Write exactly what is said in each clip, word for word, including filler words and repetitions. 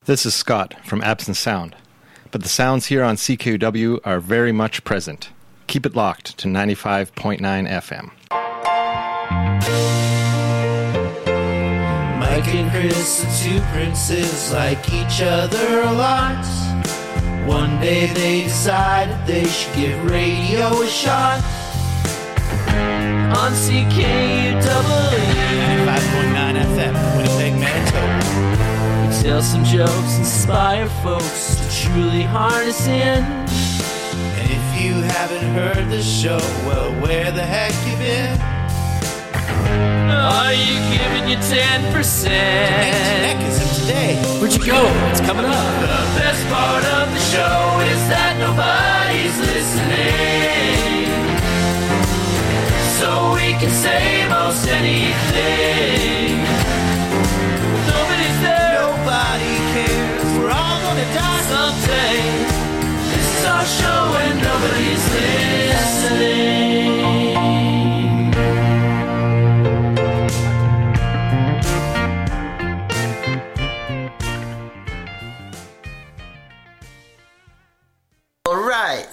This is Scott from Absent Sound, but the sounds here on C K U W are very much present. Keep it locked to ninety-five point nine F M. Mike and Chris are two princes, like each other a lot. One day they decided they should give radio a shot. On C K U W ninety-five point nine F M, Winnipeg, Manitoba. We tell some jokes, inspire folks to truly harness in. And if you haven't heard the show, well, where the heck you been? Are you giving your ten percent? Neck is up today. Where'd you go? It's coming up. The best part of the show is that nobody's listening. So we can say most anything. Nobody's there. Nobody cares. We're all gonna die someday. This is our show and nobody's listening. All right.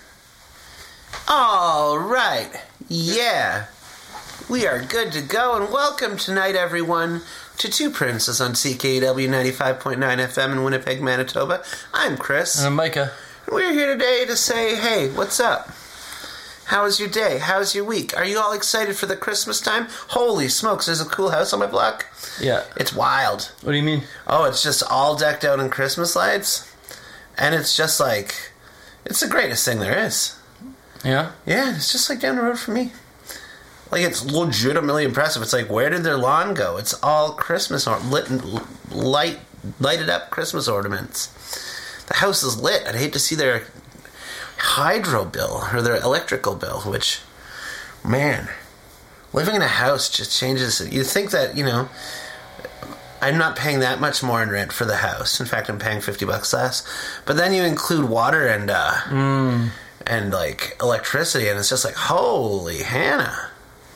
All right. Yeah, we are good to go, and welcome tonight, everyone, to Two Princes on C K W ninety-five point nine F M in Winnipeg, Manitoba. I'm Chris. And I'm Micah. And we're here today to say, hey, what's up? How was your day? How's your week? Are you all excited for the Christmas time? Holy smokes, there's a cool house on my block. Yeah. It's wild. What do you mean? Oh, it's just all decked out in Christmas lights, and it's just like, it's the greatest thing there is. Yeah? Yeah, it's just like down the road from me. Like, it's legitimately impressive. It's like, where did their lawn go? It's all Christmas or lit, light, lighted up Christmas ornaments. The house is lit. I'd hate to see their hydro bill or their electrical bill, which, man, living in a house just changes it. You'd think that, you know, I'm not paying that much more in rent for the house. In fact, I'm paying fifty bucks less. But then you include water and, uh... Mm. and like electricity, and it's just like, holy Hannah.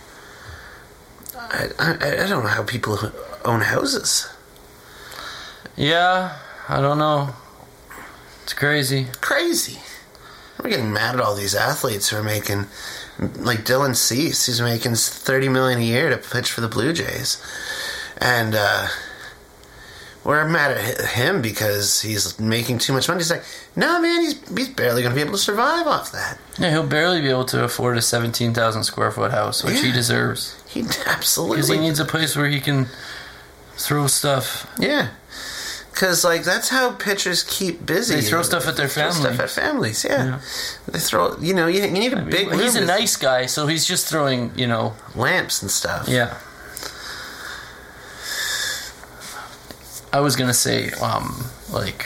I, I, I don't know how people own houses. Yeah, I don't know. It's crazy. Crazy. We're getting mad at all these athletes who are making, like Dylan Cease, who's making thirty million dollars a year to pitch for the Blue Jays. And, uh... we're mad at him because he's making too much money. He's like, no, man, he's he's barely going to be able to survive off that. Yeah, he'll barely be able to afford a seventeen thousand square foot house, which yeah. he deserves. He absolutely... Because he needs a place where he can throw stuff. Yeah. Because, like, that's how pitchers keep busy. They throw stuff at their they family. Throw stuff at families, yeah. yeah. They throw, you know, you, you need a I mean, big room. He's a nice guy, so he's just throwing, you know... lamps and stuff. Yeah. I was gonna say, um, like,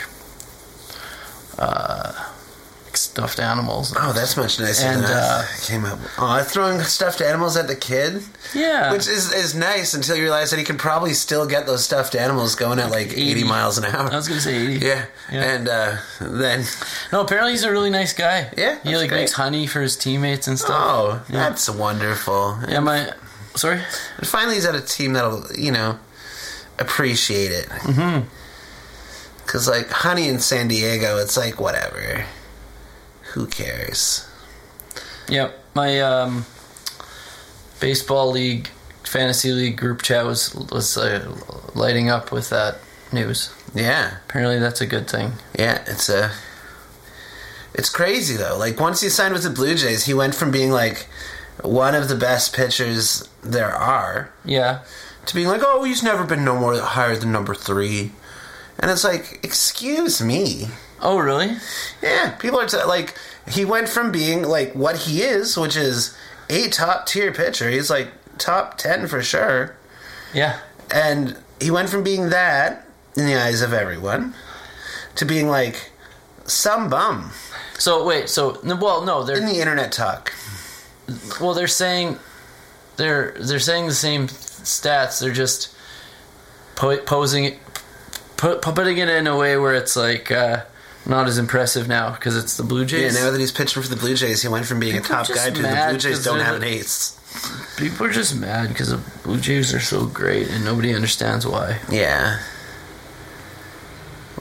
uh, stuffed animals. Oh, that's much nicer and, than uh, I came up with. Oh, throwing stuffed animals at the kid? Yeah. Which is, is nice until you realize that he can probably still get those stuffed animals going at like eighty, eighty miles an hour. I was gonna say eighty. Yeah. yeah. And uh, then... No, apparently he's a really nice guy. Yeah, He, like, great. makes honey for his teammates and stuff. Oh, yeah. that's wonderful. Yeah, my... Sorry? And finally he's at a team that'll, you know, appreciate it. Mm-hmm. Because, like, honey in San Diego, it's like, whatever. Who cares? Yep. My um, baseball league, fantasy league group chat was, was uh, lighting up with that news. Yeah. Apparently that's a good thing. Yeah, it's a... It's crazy, though. Like, once he signed with the Blue Jays, he went from being, like, one of the best pitchers there are... Yeah. ...to being like, oh, he's never been no more higher than number three. And it's like, excuse me. Oh, really? Yeah, people are, t- like, he went from being, like, what he is, which is a top-tier pitcher. He's, like, top ten for sure. Yeah. And he went from being that, in the eyes of everyone, to being, like, some bum. So, wait, so, well, no, they're... In the internet talk. Well, they're saying... They're they're saying the same stats, they're just po- posing it... Put, putting it in a way where it's like uh, not as impressive now because it's the Blue Jays. Yeah, now that he's pitching for the Blue Jays, he went from being People a top guy to the Blue Jays don't have an ace. People are just mad because the Blue Jays are so great and nobody understands why. Yeah.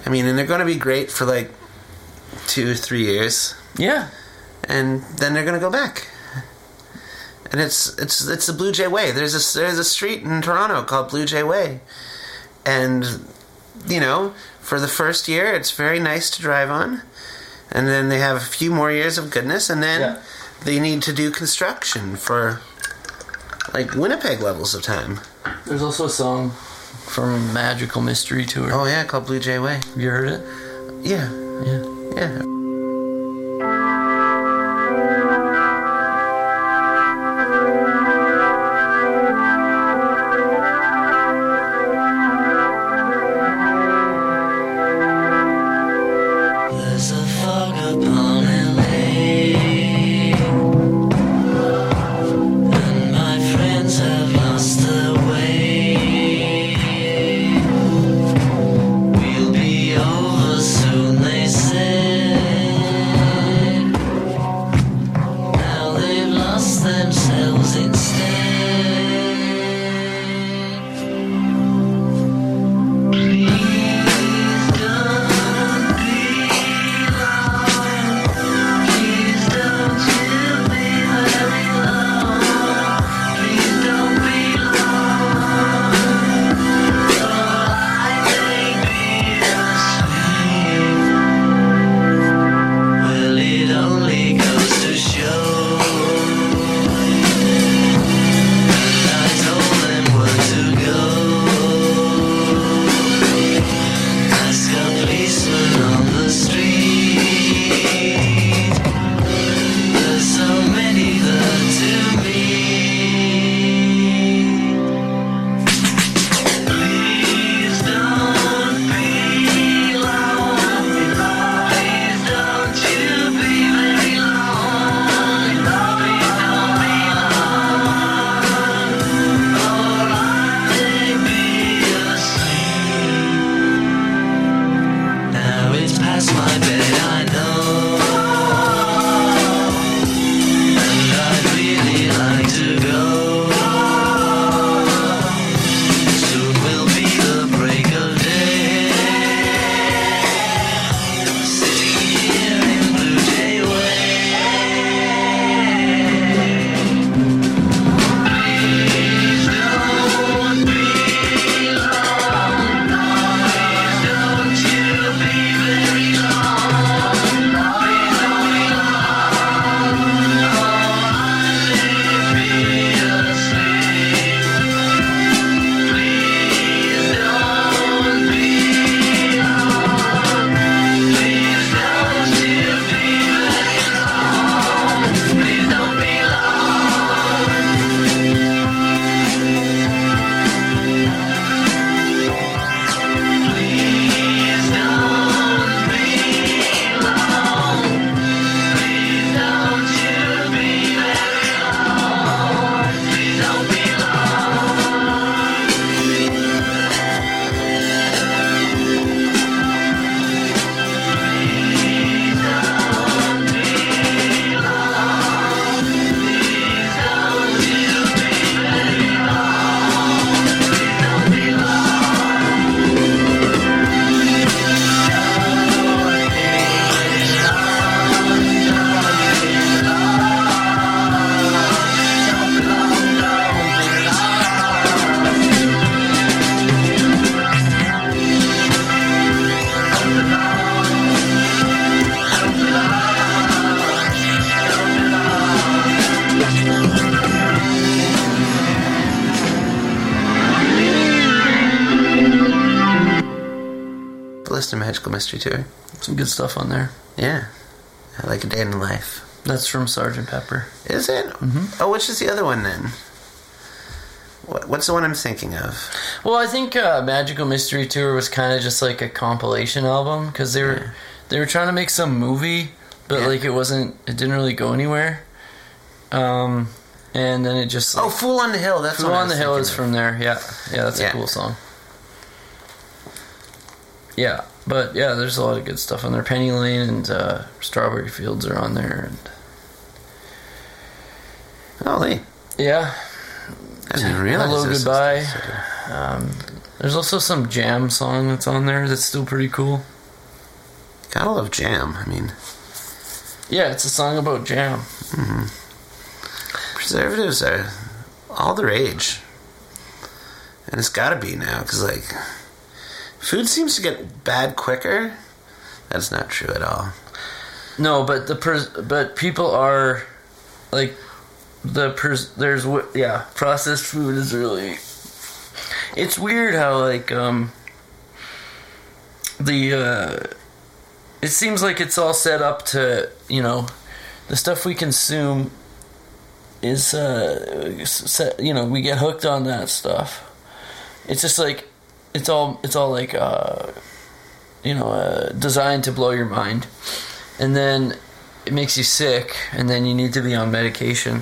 I mean, and they're going to be great for like two or three years, Yeah. and then they're going to go back. And it's it's it's the Blue Jay Way. There's a there's a street in Toronto called Blue Jay Way, and you know, for the first year, it's very nice to drive on, and then they have a few more years of goodness, and then Yeah. they need to do construction for like Winnipeg levels of time. There's also a song from Magical Mystery Tour. Oh yeah, called Blue Jay Way. Have you heard it? Yeah, Yeah. yeah. There's a fog upon L A, and my friends have lost their way. We'll be over soon, they said. Now they've lost themselves instead. Please don't be long. Please don't you be very long. Please don't be long. All I may be the same. Well, it only goes to show. And I told them where to go. Ask a policeman on the street. There's so many there to meet. Please don't be long. Please don't you be very long. Please don't be long. Or I may be asleep. Now it's past my bed, I know. And I'd really like to go. Soon will be the break of day. Sitting here in Blue Jay Way. Please don't be long. Please don't you be very long. Please don't be long. Or I may be asleep. Please don't be long. Please don't you be very long. Please don't be long. Please don't be long. Please don't you be very long. Please don't be long. Please don't be long. Please don't you be very long. Please don't be Blister Magical Mystery Tour. Some good stuff on there. Yeah, I like A Day in the Life. That's from Sergeant Pepper. Is it? Mm-hmm. Oh, which is the other one then? What, what's the one I'm thinking of? Well, I think uh, Magical Mystery Tour was kind of just like a compilation album because they were Yeah. they were trying to make some movie, but Yeah. like it wasn't. It didn't really go anywhere. Um, and then it just Oh, like, Fool on the Hill. That's Fool what I on was the Hill thinking is of. from there. Yeah, yeah, that's Yeah. a cool song. Yeah, but yeah, there's a lot of good stuff on there. Penny Lane and uh, Strawberry Fields are on there, and Oh, Lee. yeah, I didn't realize Hello this was- Goodbye. Um, there's also some jam song that's on there that's still pretty cool. Gotta love jam. I mean, Yeah, it's a song about jam. preservatives are all the rage. And it's gotta be now, because, like, food seems to get bad quicker. That's not true at all. No, but the pres- but people are like the pres- there's w- yeah processed food is really. It's weird how like um. The uh, it seems like it's all set up to, you know, the stuff we consume is uh set, you know, we get hooked on that stuff. It's just like it's all it's all like uh you know uh, designed to blow your mind, and then it makes you sick, and then you need to be on medication.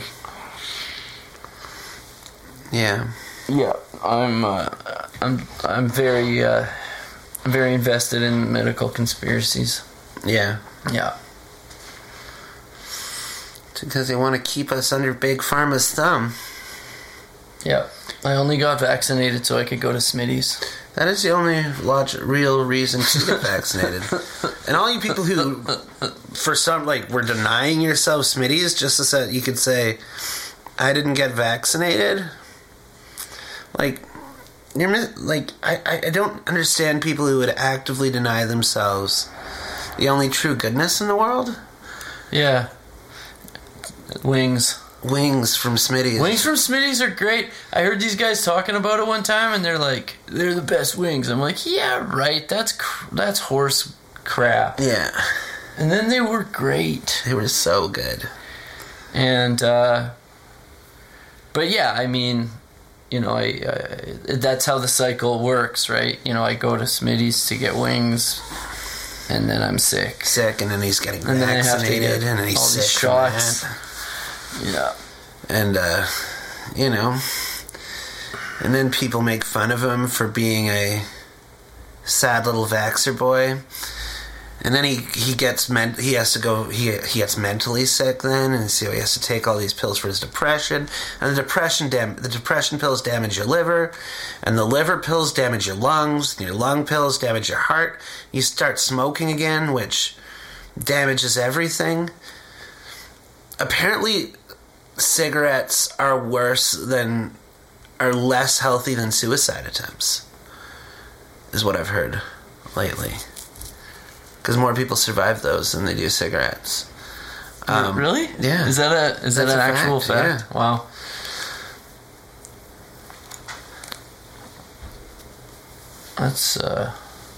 Yeah. Yeah, I'm uh, I'm I'm very uh, I'm very invested in medical conspiracies. Yeah. Yeah. It's because they want to keep us under Big Pharma's thumb. Yeah. I only got vaccinated so I could go to Smitty's. That is the only log- real reason to get vaccinated. And all you people who, for some, like, were denying yourself Smitty's just so that you could say, I didn't get vaccinated. Like, you're mis- like I, I don't understand people who would actively deny themselves the only true goodness in the world. Yeah. Wings. Wings from Smitty's. Wings from Smitty's are great. I heard these guys talking about it one time, and they're like, they're the best wings. I'm like, yeah, right. That's cr- that's horse crap. Yeah. And then they were great. They were so good. And, uh, but yeah, I mean, you know, I, I that's how the cycle works, right? You know, I go to Smitty's to get wings, and then I'm sick. Sick, and then he's getting And then I have to vaccinated, get and then he's all sick these from shots. that. Yeah. And, uh, you know, and then people make fun of him for being a sad little vaxxer boy. And then he, he gets men- he has to go he he gets mentally sick then, and so he has to take all these pills for his depression. And the depression dam- the depression pills damage your liver, and the liver pills damage your lungs, and your lung pills damage your heart. You start smoking again, which damages everything. Apparently, cigarettes are worse than are less healthy than suicide attempts, is what I've heard lately. Because more people survive those than they do cigarettes. Um, really? Yeah. Is that a is that That's an a actual fact, fact? Wow. That's uh.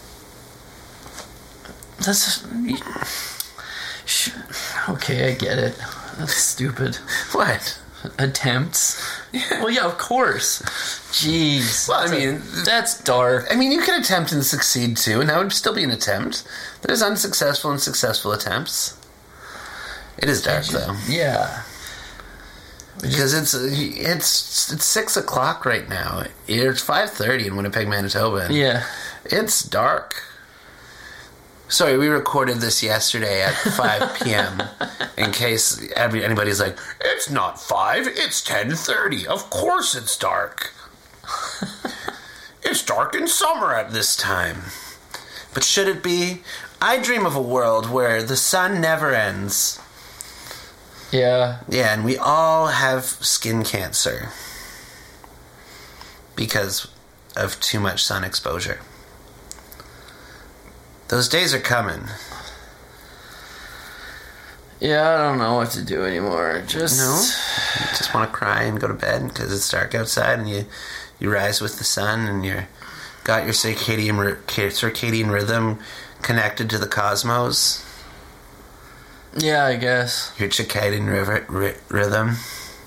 That's sh- okay. I get it. That's stupid. What? Attempts. Well, yeah, of course. Jeez. Well, I That's a- mean- that's dark. I mean, you could attempt and succeed too, and that would still be an attempt. There's unsuccessful and successful attempts. It is dark, though. Yeah. Because it's it's it's six o'clock right now. It's five thirty in Winnipeg, Manitoba. and Yeah. It's dark. Sorry, we recorded this yesterday at five p.m. in case every, anybody's like, it's not five, it's ten thirty. Of course it's dark. It's dark in summer at this time. But should it be? I dream of a world where the sun never ends. Yeah. Yeah, and we all have skin cancer because of too much sun exposure. Those days are coming. Yeah, I don't know what to do anymore. Just No? You just want to cry and go to bed because it's dark outside, and you, you rise with the sun, and you're got your circadian ry- circadian rhythm connected to the cosmos. Yeah, I guess. Your circadian river, ry- rhythm.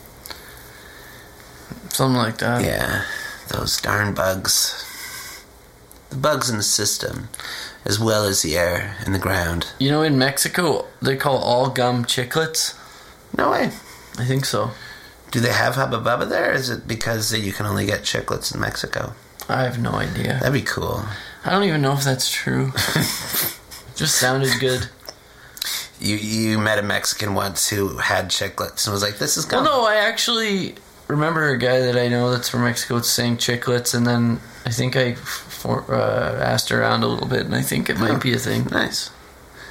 Something like that. Yeah, those darn bugs. The bugs in the system, as well as the air and the ground. You know, in Mexico, they call all gum chiclets. No way. I think so. Do they have Hubba Bubba there? Or is it because that you can only get chiclets in Mexico? I have no idea. That'd be cool. I don't even know if that's true. Just sounded good. You you met a Mexican once who had chiclets and was like, "This is Well, gum." no, I actually remember a guy that I know that's from Mexico saying chiclets, and then I think I for, uh, asked around a little bit, and I think it might be a thing. Nice.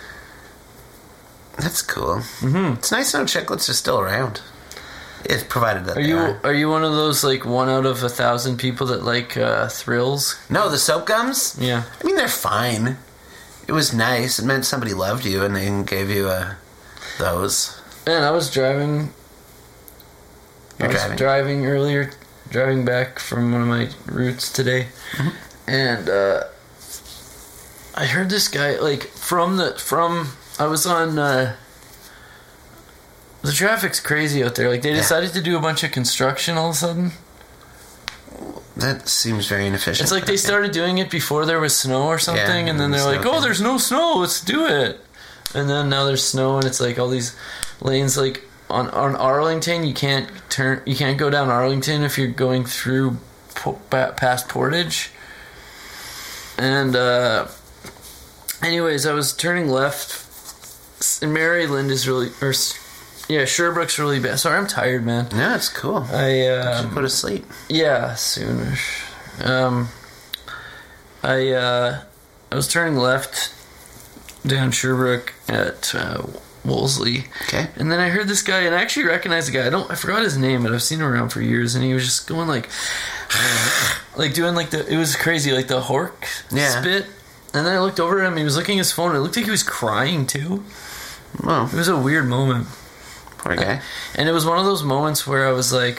That's cool. Mm-hmm. It's nice to know chiclets are still around. If provided that Are they you are. are you one of those like one out of a thousand people that like uh, Thrills? No, the soap gums? Yeah. I mean, they're fine. It was nice. It meant somebody loved you and they gave you uh, those. Man, I was driving. You're I was driving? driving earlier, driving back from one of my routes today, Mm-hmm. and uh, I heard this guy like from the from. I was on. Uh, the traffic's crazy out there. Like they Yeah. decided to do a bunch of construction all of a sudden. That seems very inefficient. It's like they Okay. started doing it before there was snow or something, Yeah, and then they're snow like, "Oh, came. there's no snow. Let's do it." And then now there's snow, and it's like all these lanes. Like on on Arlington, you can't turn, you can't go down Arlington if you're going through po- pa- past Portage. And uh, anyways, I was turning left, and Maryland is really, or s- yeah, Sherbrooke's really bad. Sorry, I'm tired, man. Yeah, it's cool. I Um, um, go to sleep. yeah, soonish. Um, I uh, I was turning left down Sherbrooke at uh, Wolseley, Okay. and then I heard this guy, and I actually recognized the guy. I don't, I forgot his name, but I've seen him around for years, and he was just going like, like doing like the, it was crazy, like the hork Yeah. spit. And then I looked over at him. He was looking at his phone. It looked like he was crying too. Well, It was a weird moment. poor guy. And it was one of those moments where I was like,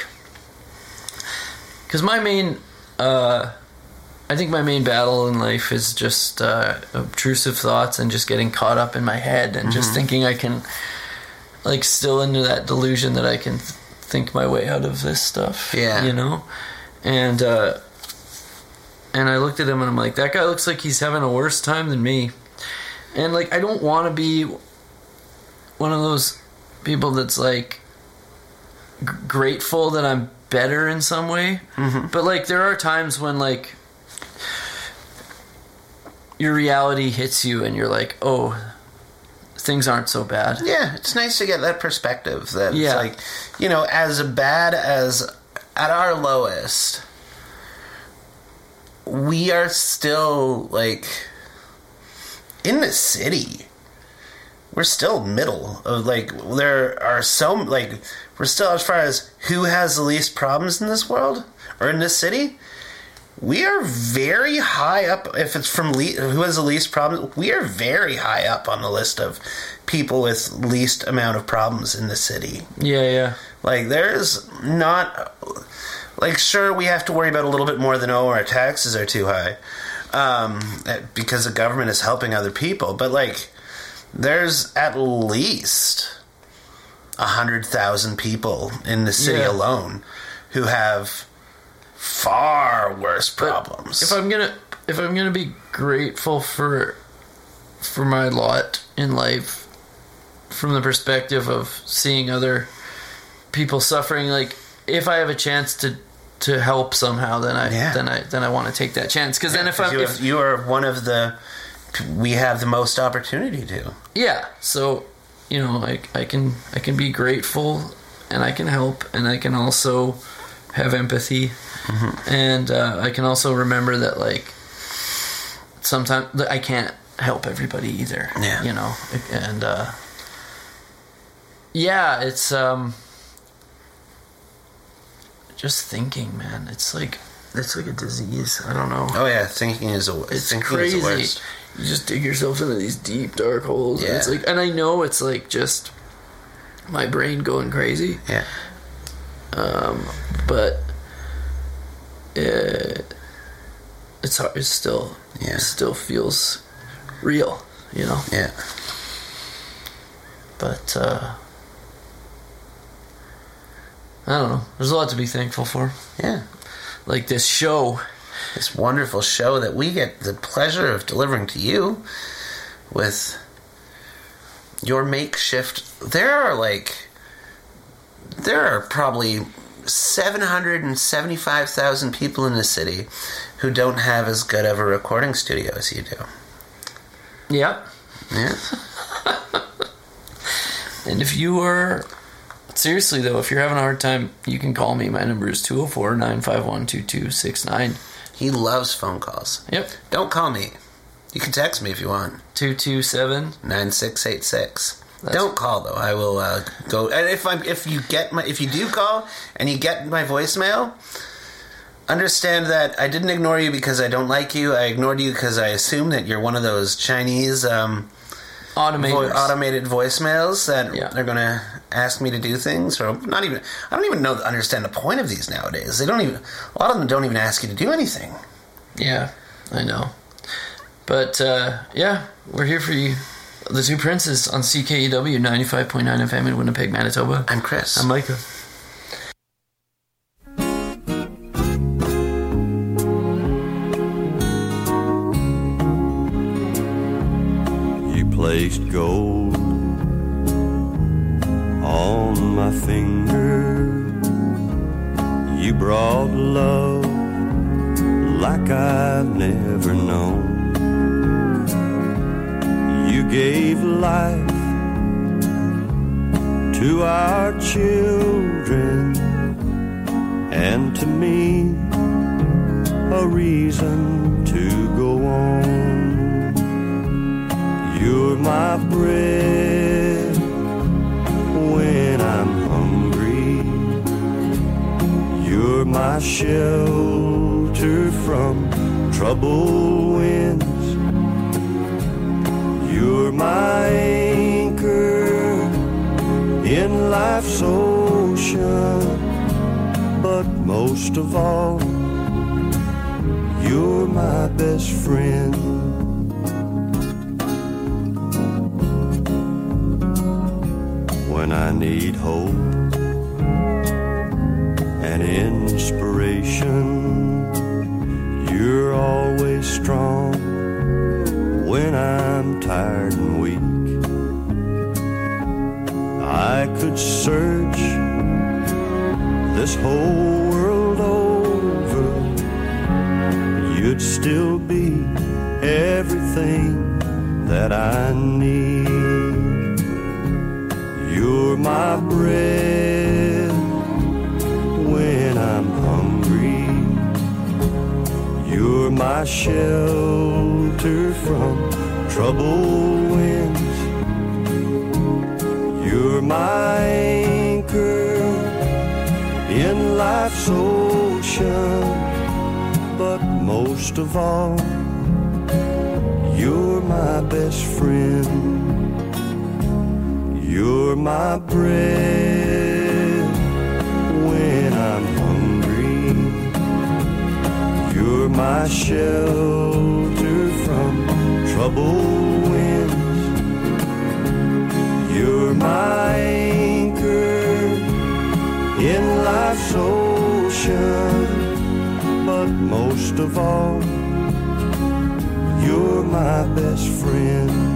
because my main, uh, I think my main battle in life is just uh, obtrusive thoughts and just getting caught up in my head and just thinking I can, like, still into that delusion that I can th- think my way out of this stuff. Yeah. You know? And, uh, and I looked at him and I'm like, that guy looks like he's having a worse time than me. And, like, I don't want to be one of those people that's like g- grateful that I'm better in some way, mm-hmm. but like there are times when like your reality hits you and you're like, oh, things aren't so bad. Yeah, it's nice to get that perspective that Yeah. it's like, you know, as bad as at our lowest, we are still like in the city. We're still middle of like there are so like we're still as far as who has the least problems in this world or in this city. We are very high up. If it's from le- who has the least problems, we are very high up on the list of people with least amount of problems in the city. Yeah, yeah. Like there's not like sure we have to worry about a little bit more than oh our taxes are too high um, because the government is helping other people, but like. There's at least a hundred thousand people in the city Yeah. alone who have far worse But problems. If I'm gonna, if I'm gonna be grateful for, for my lot in life, from the perspective of seeing other people suffering, like if I have a chance to, to help somehow, then I, Yeah. then I, then I want to take that chance. Because then if I'm, you, if, have, you are one of the we have the most opportunity to. yeah, so you know, I, I can, I can be grateful, and I can help, and I can also have empathy, mm-hmm. and uh, I can also remember that like sometimes I can't help everybody either. Yeah. You know, and uh, yeah, it's um, just thinking, man. It's like it's like a disease. I don't know. Oh yeah, thinking is a It's thinking crazy. is the worst. You just dig yourself into these deep dark holes. And it's Yeah. like, and I know it's like just my brain going crazy. Yeah. Um, but it, it's hard. It's still, Yeah. it still feels real, you know. Yeah. But uh, I don't know. There's a lot to be thankful for. Yeah. Like this show. This wonderful show that we get the pleasure of delivering to you with your makeshift. There are like there are probably seven hundred seventy-five thousand people in the city who don't have as good of a recording studio as you do. Yeah. Yeah. And if you are, seriously though, if you're having a hard time, you can call me. My number is two oh four, nine five one, two two six nine. He loves phone calls. Yep. Don't call me. You can text me if you want. two two seven, nine six eight six. That's- Don't call though. I will uh, go. And if I'm, if you get my, if you do call and you get my voicemail, understand that I didn't ignore you because I don't like you. I ignored you because I assume that you're one of those Chinese um, Automators. vo- automated voicemails that Yeah. are going to ask me to do things, or not even. I don't even know understand the point of these nowadays. They don't even. A lot of them don't even ask you to do anything. Yeah, I know. But, uh, yeah, we're here for you. The Two Princes on C K E W ninety-five point nine F M in Winnipeg, Manitoba. I'm Chris. I'm Micah. You placed gold on my finger. You brought love like I've never known. You gave life to our children, and to me a reason to go on. You're my bread when I'm hungry. You're my shelter from troubled winds. You're my anchor in life's ocean. But most of all, you're my best friend. When I need hope and inspiration, you're always strong when I'm tired and weak. I could search this whole world over, you'd still be everything that I need. You're my bread when I'm hungry. You're my shelter from troubled winds. You're my anchor in life's ocean. But most of all, you're my best friend. You're my bread when I'm hungry. You're my shelter from troubled winds. You're my anchor in life's ocean. But most of all, you're my best friend.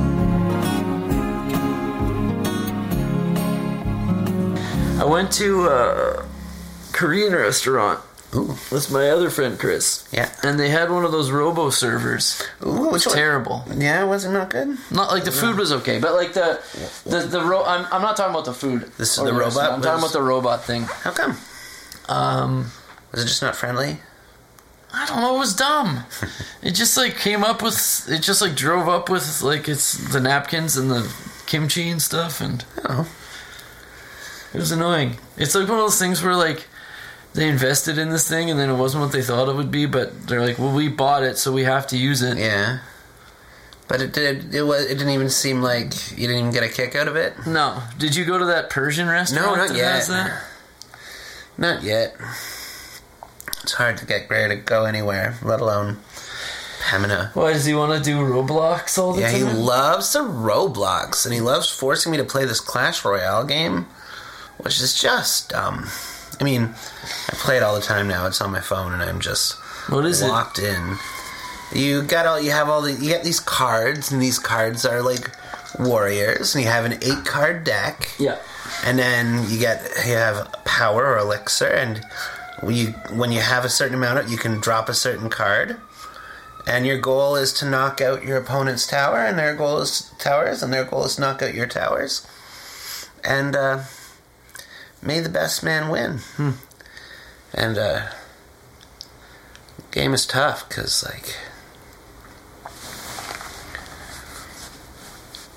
I went to a Korean restaurant Ooh. with my other friend Chris. Yeah. And they had one of those robo servers. Ooh, which one? Terrible. Yeah, was it not good? Not like the food was okay, but like the the the ro- I'm I'm not talking about the food. This- or the robot restaurant. I'm talking was- about the robot thing. How come? Um, Was it just not friendly? I don't know. It was dumb. It just like came up with. It just like drove up with like it's the napkins and the kimchi and stuff, and Oh. it was annoying. It's like one of those things where like they invested in this thing and then it wasn't what they thought it would be, but they're like, well, we bought it, so we have to use it. Yeah. But it did. It was. It didn't even seem like you didn't even get a kick out of it. No. Did you go to that Persian restaurant? No, not that yet. has that? Not yet. It's hard to get Gray to go anywhere, let alone Pamina. Why does he want to do Roblox all the Yeah, time? he loves the Roblox, and he loves forcing me to play this Clash Royale game, which is just dumb. I mean, I play it all the time now. It's on my phone, and I'm just What is it? locked in. You got all. You have all the. You get these cards, and these cards are like warriors, and you have an eight card deck. Yeah. And then you get you have power or elixir, and when you when you have a certain amount of it, you can drop a certain card. And your goal is to knock out your opponent's tower, and their goal is towers, and their goal is to knock out your towers. And uh, may the best man win. Hmm. And uh, game is tough because like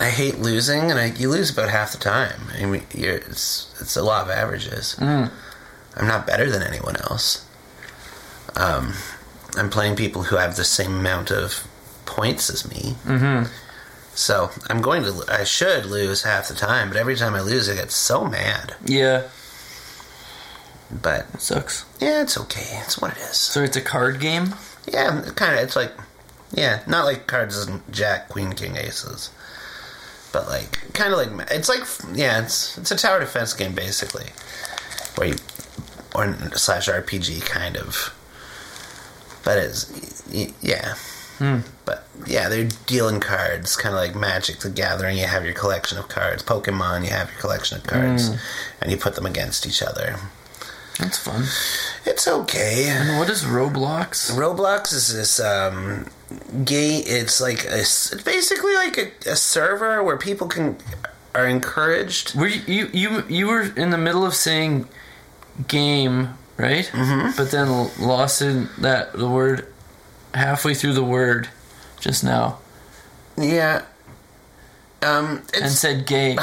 I hate losing, and I, you lose about half the time. I mean, you're, it's it's a lot of averages. Mm. I'm not better than anyone else. Um, I'm playing people who have the same amount of points as me. Mm-hmm. So I'm going to. I should lose half the time, but every time I lose, I get so mad. Yeah. But It sucks. yeah, it's okay. It's what it is. So it's a card game? Yeah, kind of. It's like, yeah, not like cards isn't Jack, Queen, King, Aces, but like kind of like it's like yeah, it's it's a tower defense game basically, where you or slash R P G kind of, but it's yeah. Hmm. But yeah, they're dealing cards, kind of like Magic the Gathering. You have your collection of cards. Pokemon, you have your collection of cards, Mm. and you put them against each other. That's fun. It's okay. And what is Roblox? Roblox is this um, gay. It's like a, it's basically like a, a server where people can are encouraged. Were you, you you you were in the middle of saying game, right? Mm-hmm. But then l- lost in that the word halfway through the word just now Yeah. Um. It's, and said gay.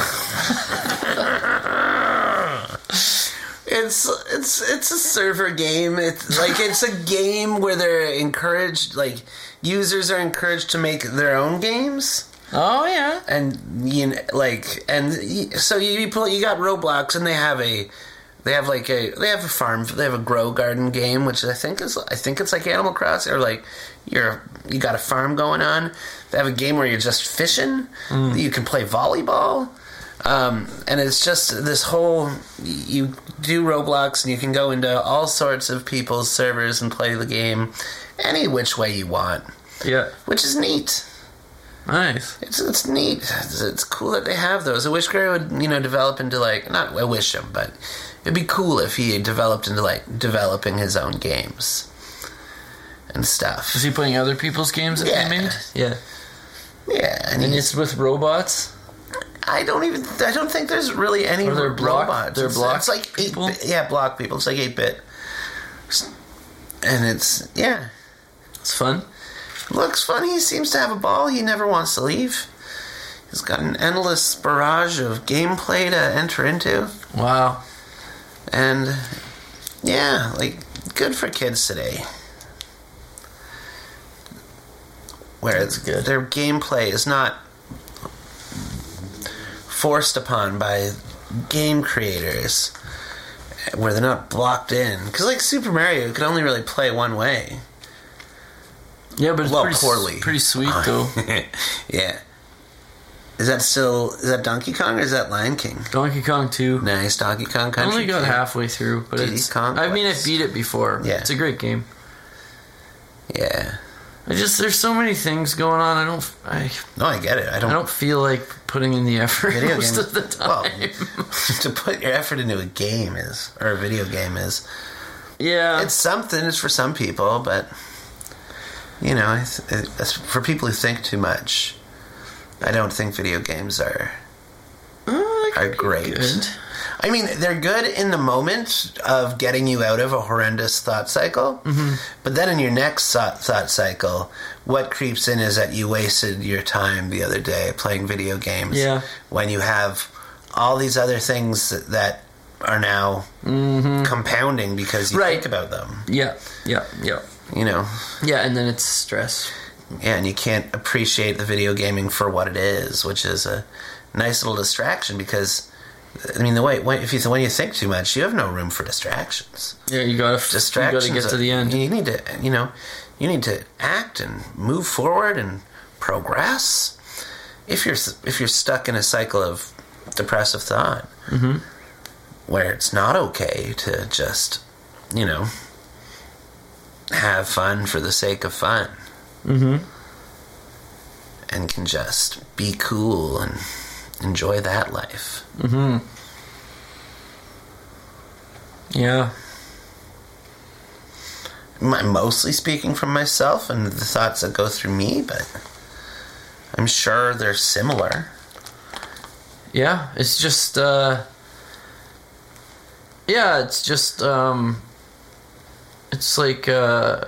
It's it's it's a server game. It's like it's a game where they're encouraged, like users are encouraged to make their own games, Oh yeah. and you know, like and y- so you you, pull, you got Roblox, and they have a they have like a they have a farm they have a grow garden game, which I think is I think it's like Animal Crossing, or like you're you got a farm going on. They have a game where you're just fishing. You can play volleyball. Um, and it's just this whole, you do Roblox and you can go into all sorts of people's servers and play the game any which way you want, Yeah. which is neat. Nice. It's it's neat. It's, it's cool that they have those. I wish Gary would, you know, develop into like, not I wish him, but it'd be cool if he developed into like developing his own games and stuff. Is he playing other people's games that Yeah. they made? Yeah. Yeah, and, And he's- it's with robots? I don't even. I don't think there's really any Or they're block- robots. they're it's, block it's like eight. people? Bit, yeah, block people. It's like eight bit, and it's yeah. It's fun. Looks funny. He seems to have a ball. He never wants to leave. He's got an endless barrage of gameplay to enter into, Wow. and yeah, like good for kids today. Where That's good. their gameplay is not forced upon by game creators, where they're not blocked in. Because like Super Mario, you could only really play one way. Yeah, but it's Well, pretty, s- poorly. pretty sweet though. Yeah. Is that still is that Donkey Kong or is that Lion King? Donkey Kong two. Nice Donkey Kong I Country. only got two. halfway through, but Diddy it's. Kong I mean, I've Quest. beat it before. Yeah. It's a great game. Yeah. I just there's so many things going on. I don't. I No, I get it. I don't. I don't feel like putting in the effort Video most games. of the time. Well, to put your effort into a game is, or a video game is, yeah. it's something. It's for some people, but you know, it's, it's for people who think too much. I don't think video games are Uh, are great. good. I mean, they're good in the moment of getting you out of a horrendous thought cycle. Mm-hmm. But then in your next thought, thought cycle, what creeps in is that you wasted your time the other day playing video games. Yeah. When you have all these other things that, that are now compounding because you Right. think about them. Yeah. Yeah. Yeah. You know? Yeah, and then it's stress. Yeah, and you can't appreciate the video gaming for what it is, which is a nice little distraction because... I mean, the way when, if you when you think too much, you have no room for distractions. Yeah, you gotta. You Distractions. gotta get to are- the end. You need to, you know, you need to act and move forward and progress. If you're if you're stuck in a cycle of depressive thought, Mm-hmm. where it's not okay to just, you know, have fun for the sake of fun, Mm-hmm. and can just be cool and enjoy that life. Mm-hmm. Yeah. I'm mostly speaking from myself and the thoughts that go through me, but I'm sure they're similar. Yeah. It's just. uh Yeah, it's just. um It's like. uh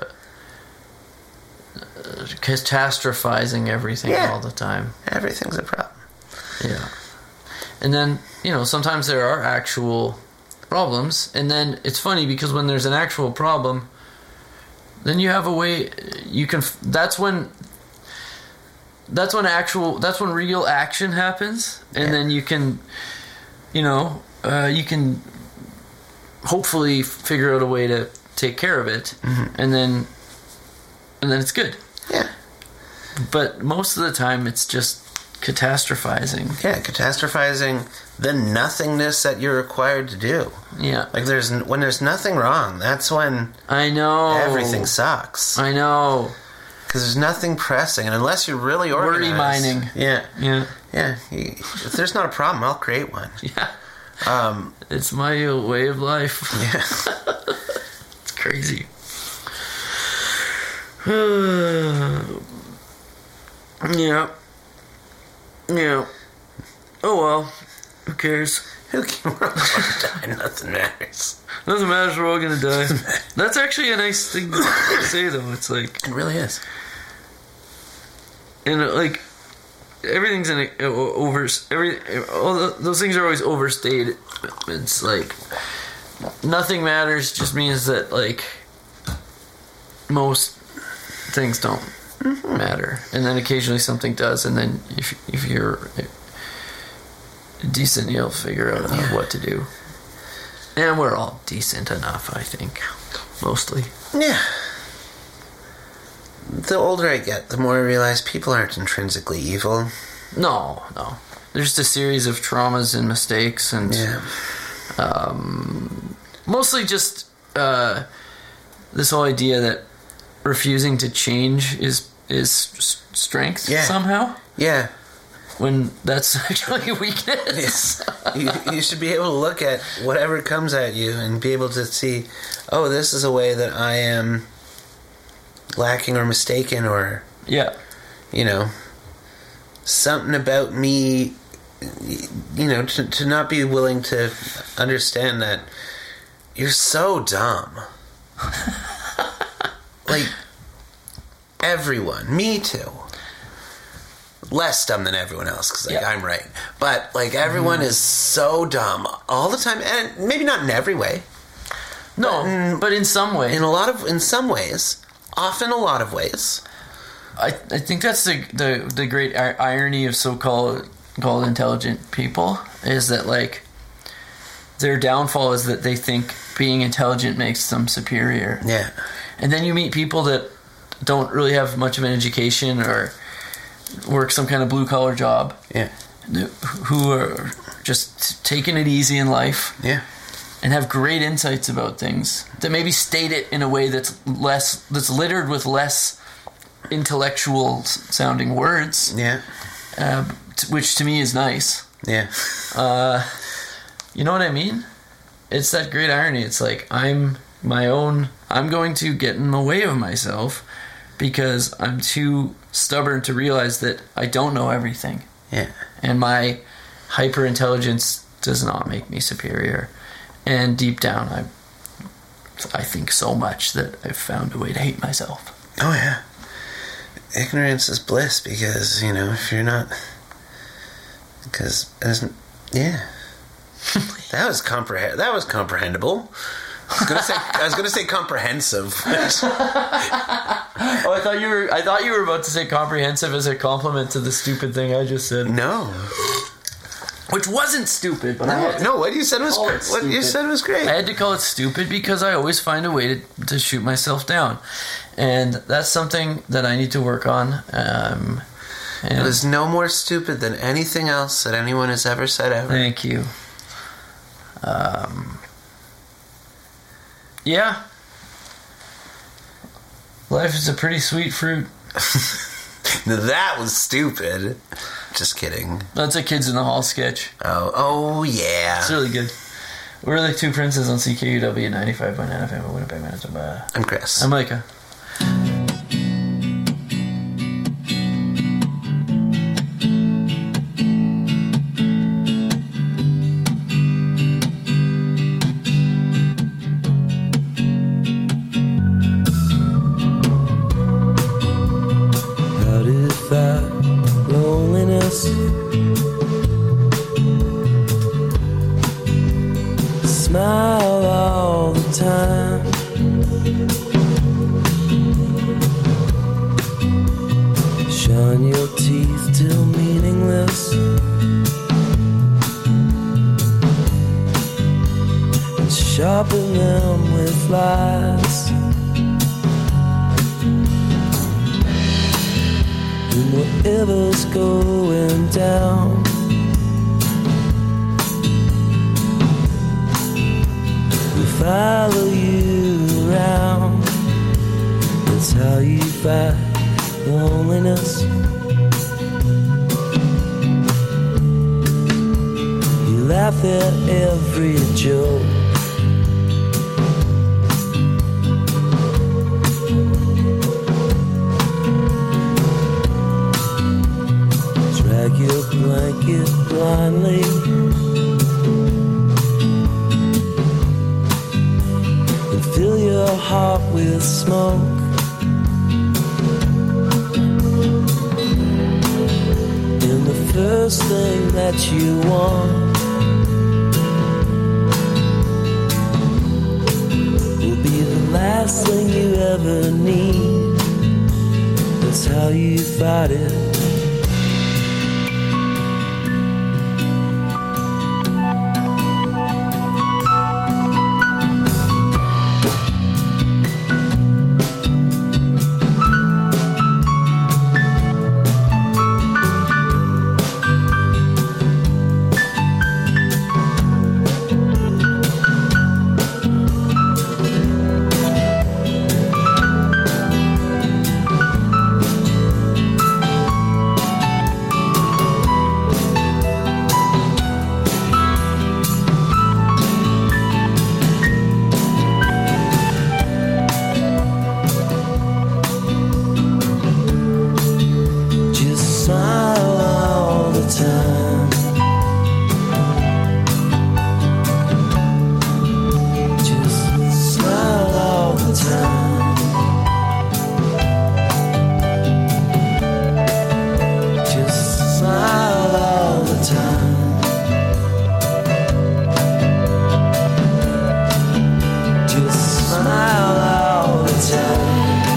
catastrophizing everything Yeah. all the time. Everything's a problem. Yeah. And then, you know, sometimes there are actual problems, and then it's funny because when there's an actual problem, then you have a way you can that's when that's when actual that's when real action happens, and Yeah. then you can, you know, uh, you can hopefully figure out a way to take care of it, Mm-hmm. and then and then it's good. Yeah. But most of the time it's just catastrophizing. Yeah, catastrophizing the nothingness that you're required to do. Yeah. Like there's when there's nothing wrong, that's when I know. everything sucks. I know. Because there's nothing pressing, and unless you're really organized, Wordy mining. Yeah, Yeah. yeah. you- If there's not a problem, I'll create one. Yeah. Um, It's my uh, way of life. yeah. It's crazy. yeah. Yeah. Oh well. Who cares? Who can we're all gonna die? Nothing matters. Doesn't matter. We're all gonna die. That's actually a nice thing to say, though. It's like, It really is. and uh, like, everything's in a, uh, over. Every all the, those things are always overstated. It's like nothing matters. Just means that like most things don't matter, and then occasionally something does, and then if if you're decent, you'll figure out Yeah. what to do. And we're all decent enough, I think, mostly. Yeah. The older I get, the more I realize people aren't intrinsically evil. No, no. There's just a series of traumas and mistakes, and Yeah. um, mostly just uh, this whole idea that refusing to change is is s- strength Yeah. somehow, Yeah. when that's actually weakness. you, you should be able to look at whatever comes at you and be able to see, oh, this is a way that I am lacking or mistaken, or, Yeah. you know, something about me, you know, to, to not be willing to understand that you're so dumb. Like, everyone, me too. Less dumb than everyone else, because like, Yeah. I'm right. But like everyone is so dumb all the time, and maybe not in every way. No, but in some way, In a lot of, in some ways, often a lot of ways. I I think that's the the, the great ir- irony of so-called called intelligent people is that like their downfall is that they think being intelligent makes them superior. Yeah, And then you meet people that don't really have much of an education or work some kind of blue collar job, yeah, who are just taking it easy in life yeah, and have great insights about things that maybe state it in a way that's less that's littered with less intellectual sounding words, yeah, uh, t- which to me is nice. yeah, Uh, you know what I mean? It's that great irony. It's like I'm my own. I'm going to get in the way of myself because I'm too stubborn to realize that I don't know everything, yeah, and my hyper intelligence does not make me superior. And deep down, I I think so much that I've found a way to hate myself. oh yeah. Ignorance is bliss, because you know if you're not, because yeah, that was comprehend that was comprehensible. I was gonna say I was gonna say comprehensive. Oh, I thought you were. I thought you were about to say comprehensive as a compliment to the stupid thing I just said, No, which wasn't stupid. But I no, had, no. What you said was Call great. it What you stupid. said was great. I had to call it stupid because I always find a way to, to shoot myself down, and that's something that I need to work on. Um, and It is no more stupid than anything else that anyone has ever said ever. thank you. Um, yeah, life is a pretty sweet fruit. Now that was stupid. Just kidding. That's a Kids in the Hall sketch. Oh, oh yeah. It's really good. We're the Two Princes on C K U W ninety-five point nine F M in Winnipeg, Manitoba. I'm Chris. I'm Micah. How does that loneliness on your teeth till meaningless, and sharpen them with lies. And whatever's going down, we follow you around. That's how you fight loneliness. You laugh at every joke. Drag your blanket blindly, and fill your heart with smoke. And the first thing that you want will be the last thing you ever need. That's how you fight it. Just smile all the time. Just smile all the time. Just smile all the time. Just smile all the time.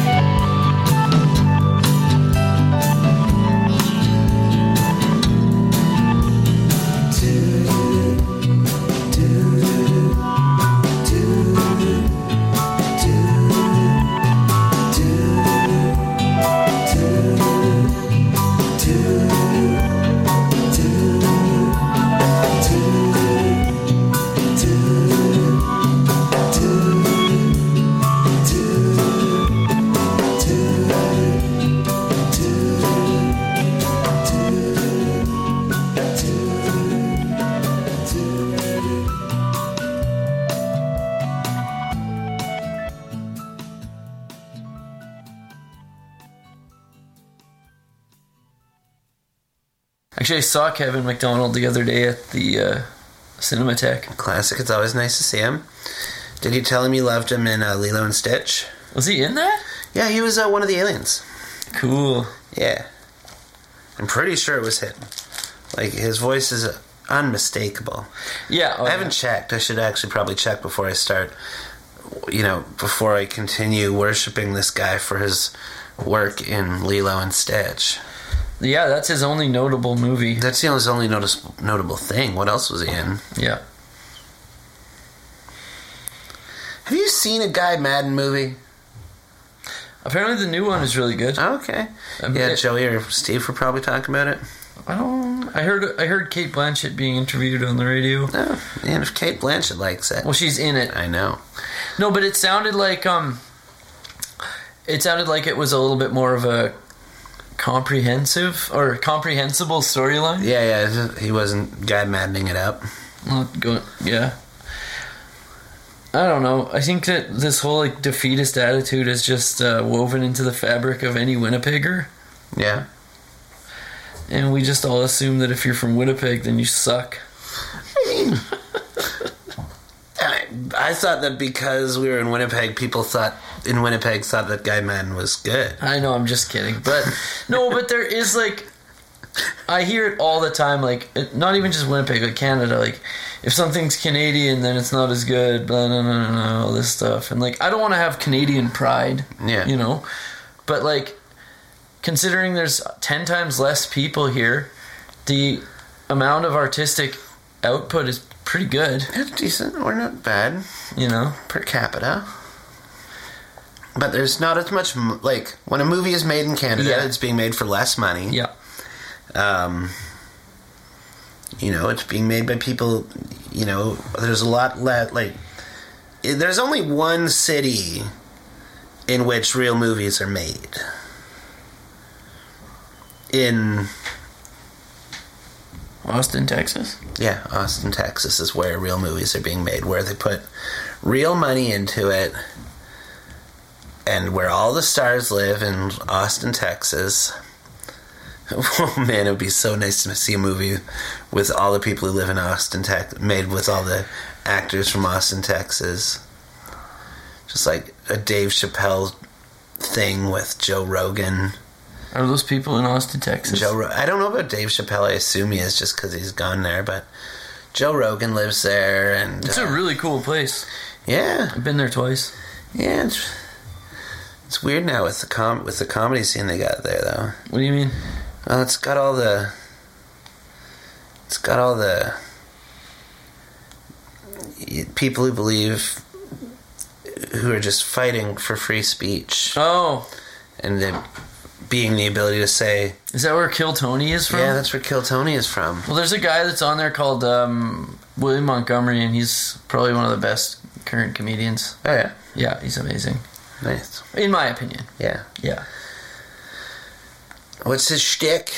Actually, I saw Kevin McDonald the other day at the uh, Cinematheque. Classic. It's always nice to see him. Did you tell him you loved him in uh, Lilo and Stitch? Was he in that? Yeah, he was uh, one of the aliens. Cool. Yeah. I'm pretty sure it was him. Like, his voice is uh, unmistakable. Yeah. Oh, I haven't yeah. checked. I should actually probably check before I start, you know, before I continue worshipping this guy for his work in Lilo and Stitch. Yeah, that's his only notable movie. That's his only notice- notable thing. What else was he in? Yeah. Have you seen a Guy Madden movie? Apparently the new one is really good. Oh, okay. Um, Yeah, it- Joey or Steve were probably talking about it. I don't. I heard. I heard Kate Blanchett being interviewed on the radio. Oh, and if Kate Blanchett likes it. Well, she's in it. I know. No, but it sounded like um. It sounded like it was a little bit more of a comprehensive or comprehensible storyline. Yeah, yeah, he wasn't Guy Maddening it up. Not going. Yeah. I don't know. I think that this whole like defeatist attitude is just uh, woven into the fabric of any Winnipegger, Yeah. and we just all assume that if you're from Winnipeg, then you suck. I mean, I, I thought that because we were in Winnipeg, people thought in Winnipeg thought that Guy Madden was good. I know, I'm just kidding. But, no, but there is, like, I hear it all the time, like, it, not even just Winnipeg, like Canada, like, if something's Canadian, then it's not as good, blah, blah, blah, blah, all this stuff. And, like, I don't want to have Canadian pride, Yeah. you know? But, like, considering there's ten times less people here, the amount of artistic output is pretty good. It's decent. We're not bad You know? per capita. But there's not as much, m- like, when a movie is made in Canada, Yeah. it's being made for less money. Yeah. Um, you know, it's being made by people, you know, there's a lot less, like, i- there's only one city in which real movies are made. In, Austin, Texas. yeah, Austin, Texas is where real movies are being made, where they put real money into it, and where all the stars live in Austin, Texas. Oh man, it would be so nice to see a movie with all the people who live in Austin, Texas, made with all the actors from Austin, Texas. Just like a Dave Chappelle thing with Joe Rogan. Are those people in Austin, Texas? Joe, Ro- I don't know about Dave Chappelle. I assume he is just because he's gone there, but Joe Rogan lives there, and It's uh, a really cool place. yeah, I've been there twice. yeah. It's, it's weird now with the com with the comedy scene they got there, though. What do you mean? Well, it's got all the. It's got all the people who believe, who are just fighting for free speech, Oh, and then being the ability to say, is that where Kill Tony is from? yeah, that's where Kill Tony is from. Well, there's a guy that's on there called um, William Montgomery, and he's probably one of the best current comedians. Oh yeah, Yeah, he's amazing. nice. In my opinion. Yeah. Yeah. What's his shtick?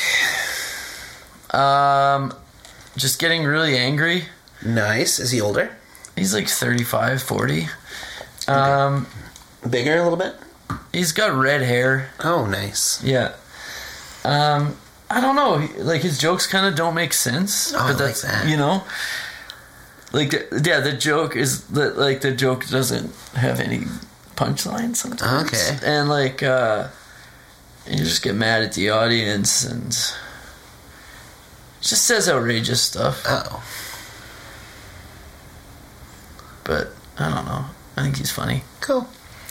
Um, just getting really angry. Nice. Is he older? He's like thirty-five, forty. Um, Bigger a little bit? he's got red hair. Oh, nice. Yeah. Um, I don't know. he- Like his jokes kind of don't make sense. Oh, I but that's like that. you know, like the, yeah, the joke is that like the joke doesn't have any punchline sometimes. Okay. And like uh, you just get mad at the audience and just says outrageous stuff. Oh. But I don't know. I think he's funny. Cool.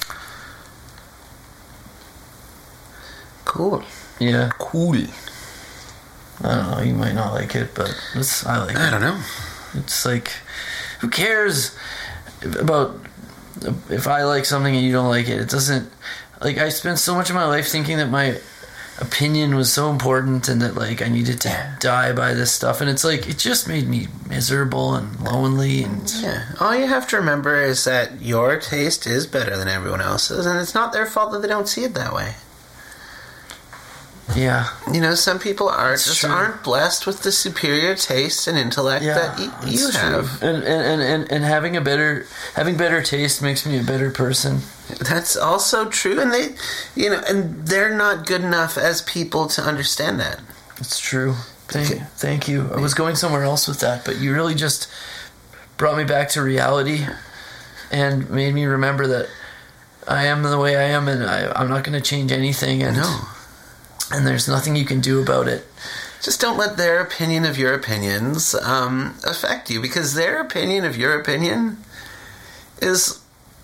Cool. Yeah. Cool. I don't know. You might not like it, but it's I like I it. don't know. It's like, who cares about if I like something and you don't like it? It doesn't. Like, I spent so much of my life thinking that my opinion was so important and that like I needed to Yeah. die by this stuff, and it's like it just made me miserable and lonely. And Yeah. All you have to remember is that your taste is better than everyone else's, and it's not their fault that they don't see it that way. yeah, You know, some people are That's just true. aren't blessed with the superior taste and intellect yeah, that y- you it's true. have. And, and and and and having a better having better taste makes me a better person. That's also true, and they, you know, and they're not good enough as people to understand that. It's true. Thank, Okay. thank you. I was going somewhere else with that, but you really just brought me back to reality and made me remember that I am the way I am, and I, I'm not going to change anything. And No. and there's nothing you can do about it. Just don't let their opinion of your opinions um, affect you, because their opinion of your opinion is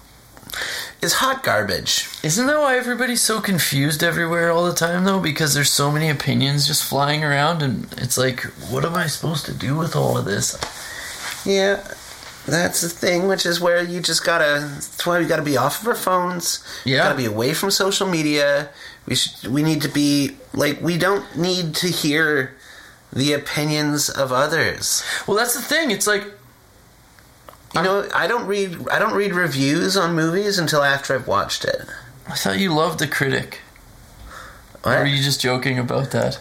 is hot garbage. Isn't that why everybody's so confused everywhere all the time, though? Because there's so many opinions just flying around, and it's like, what am I supposed to do with all of this? Yeah, that's the thing, which is where you just gotta. That's why we gotta be off of our phones. Yeah. Gotta be away from social media. We should. We need to be like. We don't need to hear the opinions of others. Well, that's the thing. It's like, You know, I don't read. I don't read reviews on movies until after I've watched it. I thought you loved The Critic. Or What? were you just joking about that?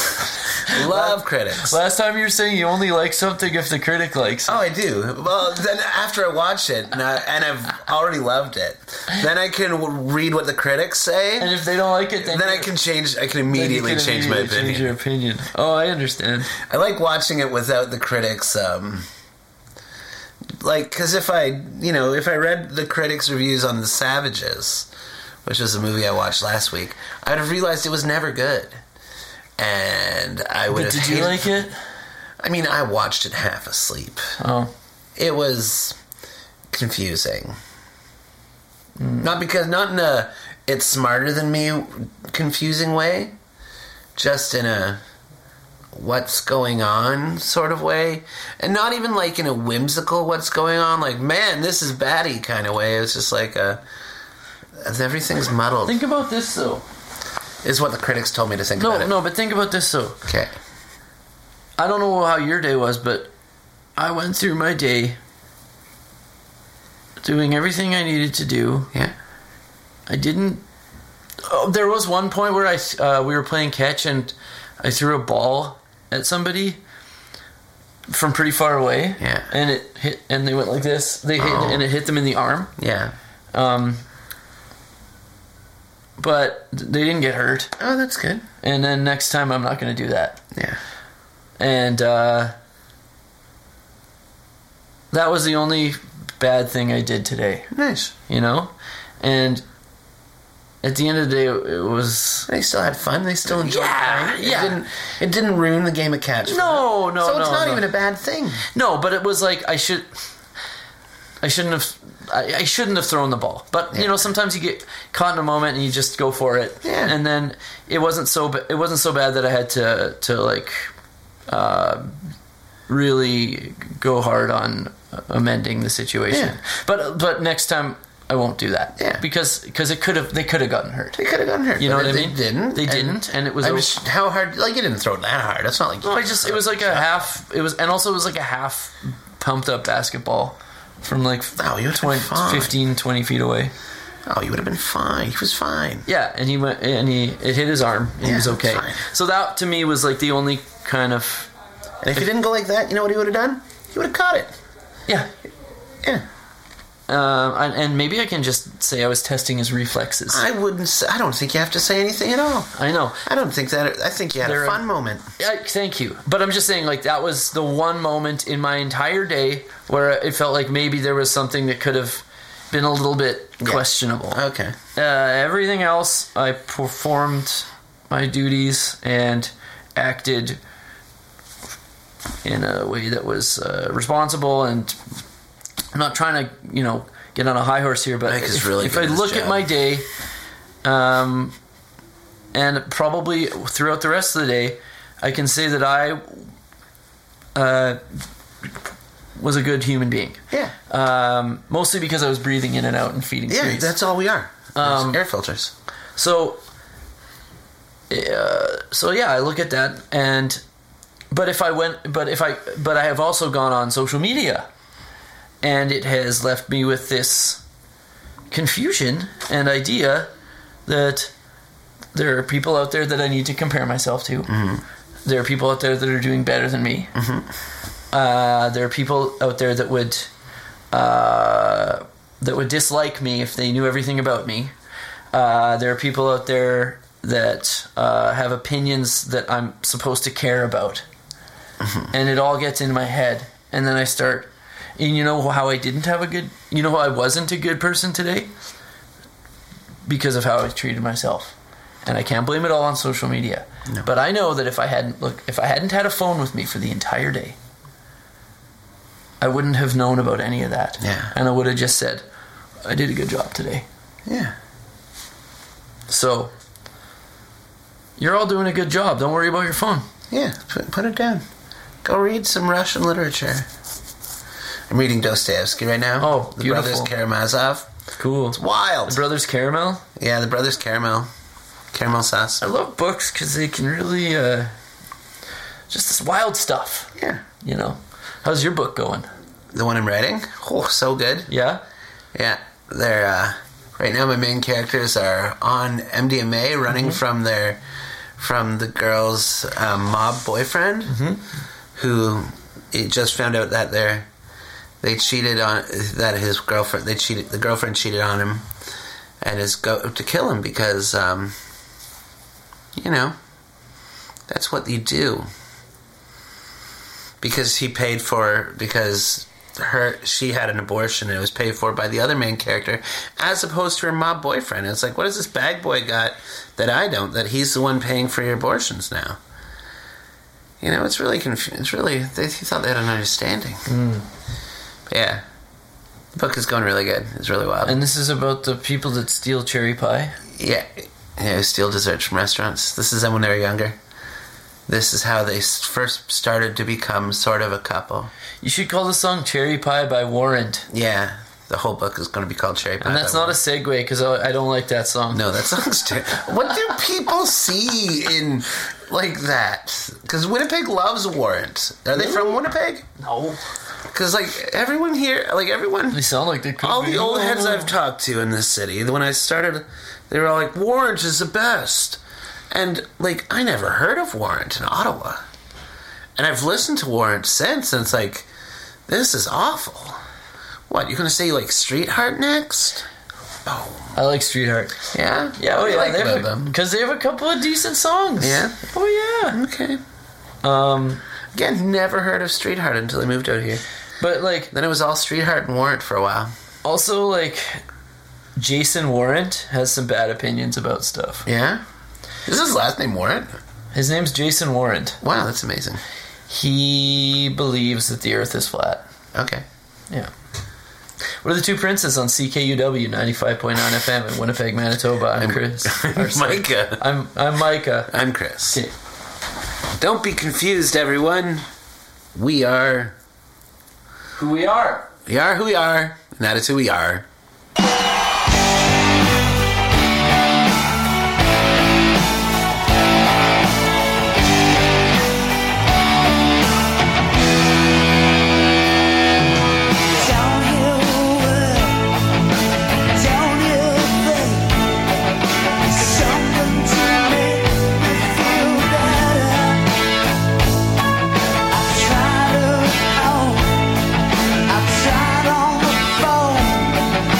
Love critics. Last time you were saying you only like something if the critic likes it. Oh, I do. Well, then after I watch it, and, I, and I've already loved it, then I can w- read what the critics say, And if they don't like it, then, then I you- can change. I can then you immediately can change my immediately opinion. change your opinion. Oh, I understand. I like watching it without the critics. Um, like, because if I, you know, if I read the critics' reviews on The Savages, which was a movie I watched last week, I'd have realized it was never good, and I would But have. did you hated- like it? I mean, I watched it half asleep. Oh, It was confusing. Not because, not in a it's smarter than me confusing way, just in a what's going on sort of way, and not even like in a whimsical what's going on, like man this is batty kind of way. It's just like a everything's muddled. Think about this though. Is what the critics told me to think No, about it. no, but think about this though. Okay. I don't know how your day was, but I went through my day doing everything I needed to do. Yeah. I didn't. Oh, there was one point where I uh, we were playing catch and I threw a ball at somebody from pretty far away. Yeah. And it hit, and they went like this. They hit, Oh. and it hit them in the arm. Yeah. Um. But they didn't get hurt. Oh, that's good. And then next time I'm not going to do that. Yeah. And uh, that was the only bad thing I did today. Nice. You know, and at the end of the day, it was They still had fun. They still enjoyed Yeah, playing. It yeah. didn't. It didn't ruin the game of catch. for No, them. no, So it's no, not no. even a bad thing. no, but it was like I should, I shouldn't have, I, I shouldn't have thrown the ball. But you Yeah. know, sometimes you get caught in a moment and you just go for it. Yeah. And then it wasn't so ba- it wasn't so bad that I had to to like, uh, really go hard on amending the situation. Yeah. But but next time I won't do that. Yeah. Because because it could have they could have gotten hurt. They could have gotten hurt. You know but what I they mean? Didn't. They and didn't, and it was I a- was how hard? Like you didn't throw it that hard. It's not like. No, I just it was like a half. It was and also it was like a half pumped up basketball from like Oh, you would've been twenty, fine. fifteen, twenty feet away. Oh, you would have been fine. He was fine. Yeah, and he went and he it hit his arm. And he Yeah, was okay. fine. So that to me was like the only kind of And if he didn't go like that, you know what he would have done? He would have caught it. yeah. Yeah. Um, and, and maybe I can just say I was testing his reflexes. I wouldn't. Say, I don't think you have to say anything at all. I know. I don't think that. I think you had They're a a- fun moment. Yeah, thank you. But I'm just saying, like, that was the one moment in my entire day where it felt like maybe there was something that could have been a little bit Yeah. questionable. Okay. Uh, everything else, I performed my duties and acted in a way that was uh, responsible. And I'm not trying to, you know, get on a high horse here, but Mike is if, really if good I at his look at job. my day, um, and probably throughout the rest of the day, I can say that I uh, was a good human being. Yeah. Um, mostly because I was breathing in and out and feeding Yeah, trees. that's all we are. Um, There's air filters. So, uh, so yeah, I look at that, and but if I went, but if I, but I have also gone on social media, and it has left me with this confusion and idea that there are people out there that I need to compare myself to. Mm-hmm. There are people out there that are doing better than me. Mm-hmm. Uh, there are people out there that would uh, that would dislike me if they knew everything about me. Uh, there are people out there that uh, have opinions that I'm supposed to care about. Mm-hmm. And it all gets in my head. And then I start... And you know how I didn't have a good... You know how I wasn't a good person today? Because of how I treated myself. And I can't blame it all on social media. No. But I know that if I hadn't... Look, if I hadn't had a phone with me for the entire day, I wouldn't have known about any of that. Yeah. And I would have just said, I did a good job today. Yeah. So, you're all doing a good job. Don't worry about your phone. Yeah. Put, put it down. Go read some Russian literature. I'm reading Dostoevsky right now. Oh, the beautiful. Brothers Karamazov. Cool. It's wild. The Brothers Caramel. Yeah, the Brothers Caramel. Caramel sauce. I love books because they can really, uh, just this wild stuff. Yeah. You know. How's your book going? The one I'm writing? Oh, so good. Yeah? Yeah. They're, uh, right now my main characters are on M D M A running Mm-hmm. from their, from the girl's um, mob boyfriend Mm-hmm. who he just found out that they're, they cheated on, that his girlfriend, they cheated, the girlfriend cheated on him and is go to kill him because, um, you know, that's what you do. Because he paid for, because her, she had an abortion and it was paid for by the other main character, as opposed to her mob boyfriend. It's like, what has this bag boy got that I don't, that he's the one paying for your abortions now? You know, it's really confusing. It's really, they thought they had an understanding. Mm. But yeah. The book is going really good. It's really wild. And this is about the people that steal cherry pie? yeah. Yeah, who steal desserts from restaurants. This is them when they were younger. This is how they s- first started to become sort of a couple. You should call the song Cherry Pie by Warrant. Yeah, the whole book is going to be called Cherry Pie. And that's by not a Warren. segue because I I don't like that song. No, that song's ter- What do people see in like that? Because Winnipeg loves Warrant. Are they from Winnipeg? No. Because like everyone here, like everyone, They sound like they could all be. the old heads I've talked to in this city, when I started, they were all like, Warrant is the best. And like, I never heard of Warrant in Ottawa. And I've listened to Warrant since, and it's like, this is awful. What, you're going to say like Street Heart next? Oh, I like Streetheart. yeah? Yeah, oh What do you yeah, like they about have a- them? because they have a couple of decent songs. Yeah? Oh Okay. yeah. Um, Again, never heard of Street Heart until I moved out here. but like Then it was all Street Heart and Warrant for a while. also like Jason Warrant has some bad opinions about stuff. Yeah? Is his last name Warrant? His name's Jason Warrant. Wow, that's amazing. He believes that the Earth is flat. Okay. Yeah. What are the two princes on C K U W ninety-five point nine F M in Winnipeg, Manitoba? I'm, Chris. Or, sorry, Micah. I'm I'm Micah. I'm Chris. Okay. Don't be confused, everyone. We are... Who we are? We are who we are, and that is who we are. Tried on the phone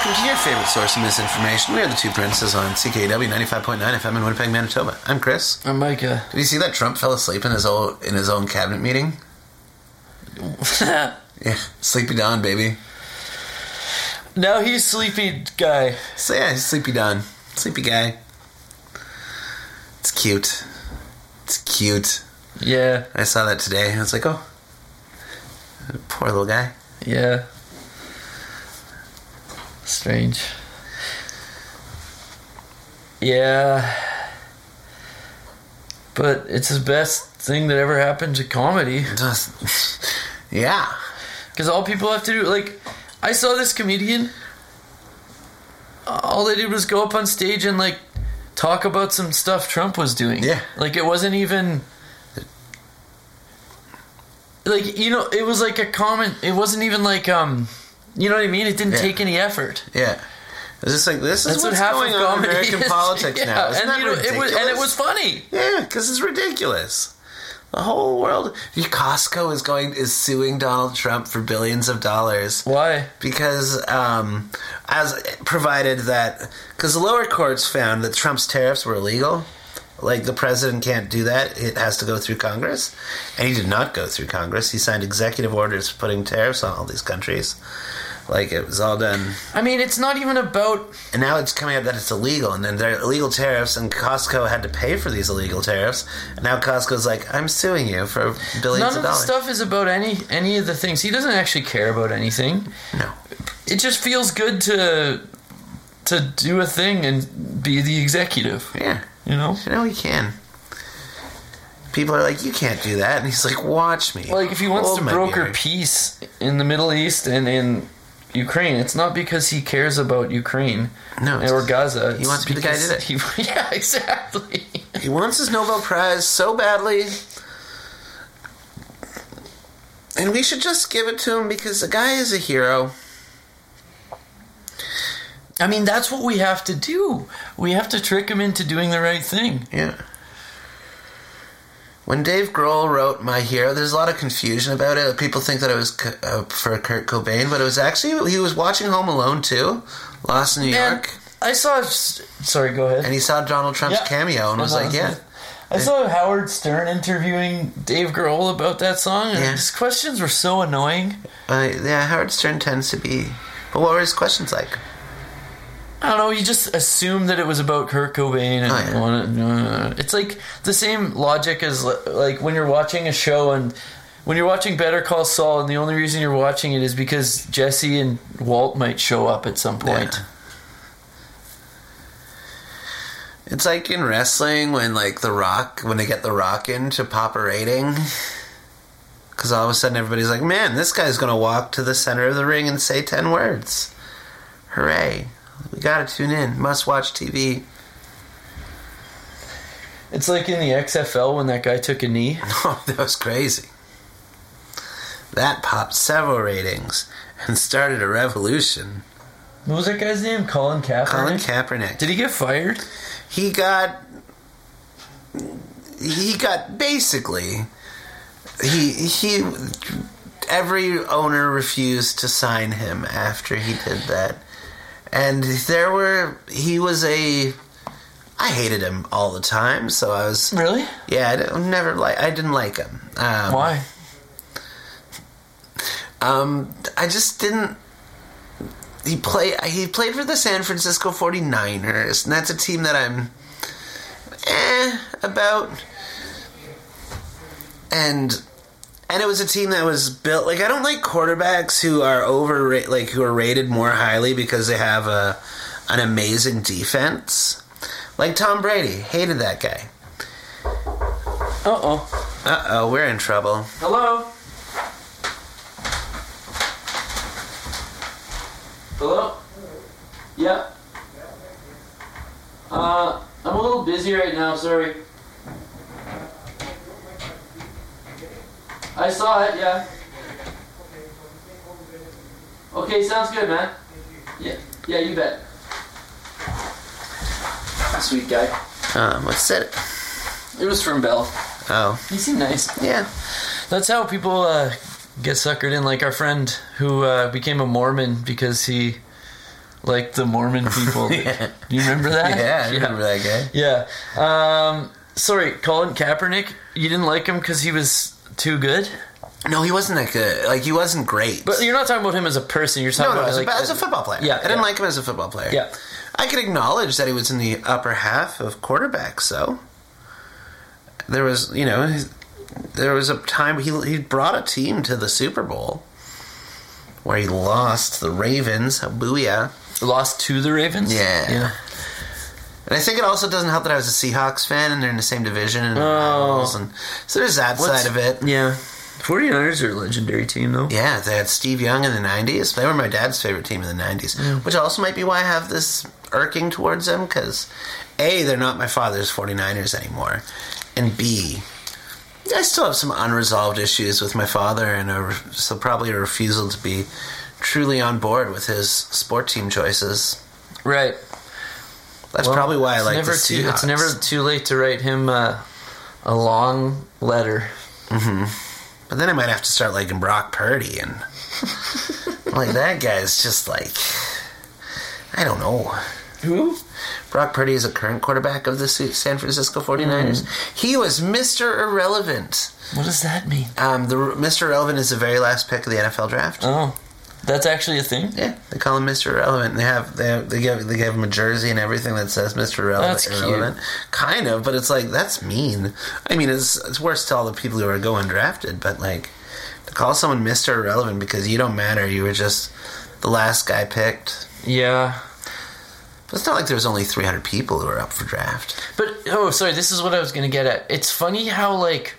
welcome to your favorite source of misinformation. We are the Two Princes on C K W ninety-five point nine F M in Winnipeg, Manitoba. I'm Chris. I'm Micah. Did you see that Trump fell asleep in his own in his own cabinet meeting? Yeah, sleepy Don, baby. Now he's sleepy guy. So yeah, he's sleepy Don, sleepy guy. It's cute. It's cute. Yeah. I saw that today. I was like, oh, poor little guy. Yeah. Strange. Yeah. But it's the best thing that ever happened to comedy. Just, yeah. Because all people have to do, like, I saw this comedian, all they did was go up on stage and, like, talk about some stuff Trump was doing. Yeah. Like, it wasn't even, like, you know, it was like a comment, it wasn't even like, um, you know what I mean? It didn't Yeah. take any effort. Yeah. It's just like, this is That's what what's half going of on in comedy American is. politics Yeah, now. Isn't and, that you know, it was, and it was funny. Yeah, because it's ridiculous. The whole world. Costco is going is suing Donald Trump for billions of dollars. Why? Because, um, as provided that, because the lower courts found that Trump's tariffs were illegal. Like, the president can't do that. It has to go through Congress. And he did not go through Congress. He signed executive orders putting tariffs on all these countries. Like, it was all done. I mean, it's not even about... And now it's coming up that it's illegal. And then there are illegal tariffs, and Costco had to pay for these illegal tariffs. And now Costco's like, I'm suing you for billions None of of the dollars. stuff is about any any of the things. He doesn't actually care about anything. No. It just feels good to to do a thing and be the executive. Yeah. You know? You know, he can. People are like, you can't do that. And he's like, watch me. Like, if he wants Hold to my broker beer. peace in the Middle East and in Ukraine, it's not because he cares about Ukraine No, it's- or Gaza. he wants to be the guy who because did it. he- yeah, exactly. He wants his Nobel Prize so badly. And we should just give it to him because the guy is a hero. I mean, that's what we have to do. We have to trick him into doing the right thing. Yeah. When Dave Grohl wrote My Hero, there's a lot of confusion about it. People think that it was uh, for Kurt Cobain, but it was actually, he was watching Home Alone too, Lost in New And York, I saw... Sorry, go ahead. and he saw Donald Trump's Yeah. cameo and was Uh-huh. like, yeah. I saw Howard Stern interviewing Dave Grohl about that song, and Yeah. his questions were so annoying. Uh, yeah, Howard Stern tends to be... But what were his questions like? I don't know, you just assumed that it was about Kurt Cobain. And Oh, yeah. wanted, uh, it's like the same logic as li- like when you're watching a show and when you're watching Better Call Saul, and the only reason you're watching it is because Jesse and Walt might show up at some point. Yeah. It's like in wrestling when, like, The Rock, when they get The Rock in to pop a rating. Because all of a sudden everybody's like, man, this guy's going to walk to the center of the ring and say ten words. Hooray. We gotta tune in. Must watch T V. It's like in the X F L when that guy took a knee. Oh, that was crazy. That popped several ratings and started a revolution. What was that guy's name? Colin Kaepernick? Colin Kaepernick. Did he get fired? He got... He got basically... He... He... Every owner refused to sign him after he did that. And there were... He was a... I hated him all the time, so I was... Really? Yeah, I don't- never like. I didn't like him. Um, Why? Um, I just didn't... He play. He played for the San Francisco forty-niners, and that's a team that I'm... Eh, about... And... And it was a team that was built... Like, I don't like quarterbacks who are over... Like, who are rated more highly because they have a an amazing defense. Like Tom Brady. Hated that guy. Uh-oh. Uh-oh, we're in trouble. Hello? Hello? Yeah. Uh, I'm a little busy right now, sorry. I saw it, yeah. Okay, sounds good, man. Yeah, yeah, you bet. Sweet guy. Um, what's that? It was from Bell. Oh, He seemed nice. yeah. That's how people uh, get suckered in. Like our friend who uh, became a Mormon because he like the Mormon people. Yeah. You remember that? Yeah, I remember that guy. Yeah. Um, sorry, Colin Kaepernick. You didn't like him because he was too good? No, he wasn't that good. Like, he wasn't great. But you're not talking about him as a person. You're no, talking no, about as, like, a, as a football player. Yeah, I didn't yeah. like him as a football player. Yeah. I could acknowledge that he was in the upper half of quarterbacks, though. There was, you know, there was a time he he brought a team to the Super Bowl where he lost to the Ravens. Booyah. Lost to the Ravens? Yeah. Yeah. And I think it also doesn't help that I was a Seahawks fan and they're in the same division. And, Oh. and so there's that What's- side of it. Yeah. forty-niners are a legendary team, though. Yeah, they had Steve Young in the nineties. They were my dad's favorite team in the nineties, which also might be why I have this irking towards them, because A, they're not my father's forty-niners anymore, and B, I still have some unresolved issues with my father, and a, so probably a refusal to be truly on board with his sport team choices. Right. That's Well, probably why I it's like never the too, Seahawks. It's never too late to write him uh, a long letter. But then I might have to start liking Brock Purdy, and like that guy's just like, I don't know. Who? Brock Purdy is a current quarterback of the San Francisco forty-niners. He was Mister Irrelevant. What does that mean? Um, the Mister Irrelevant is the very last pick of the N F L draft. Oh, that's actually a thing? Yeah, they call him Mister Irrelevant. They have they have, they give they give him a jersey and everything that says Mister Irrelevant. That's cute. Irrelevant. Kind of, but it's like that's mean. I mean, it's it's worse to all the people who are going drafted, but like to call someone Mister Irrelevant because you don't matter, you were just the last guy picked. Yeah. But it's not like there's only three hundred people who are up for draft. But, oh, sorry, this is what I was going to get at. It's funny how, like,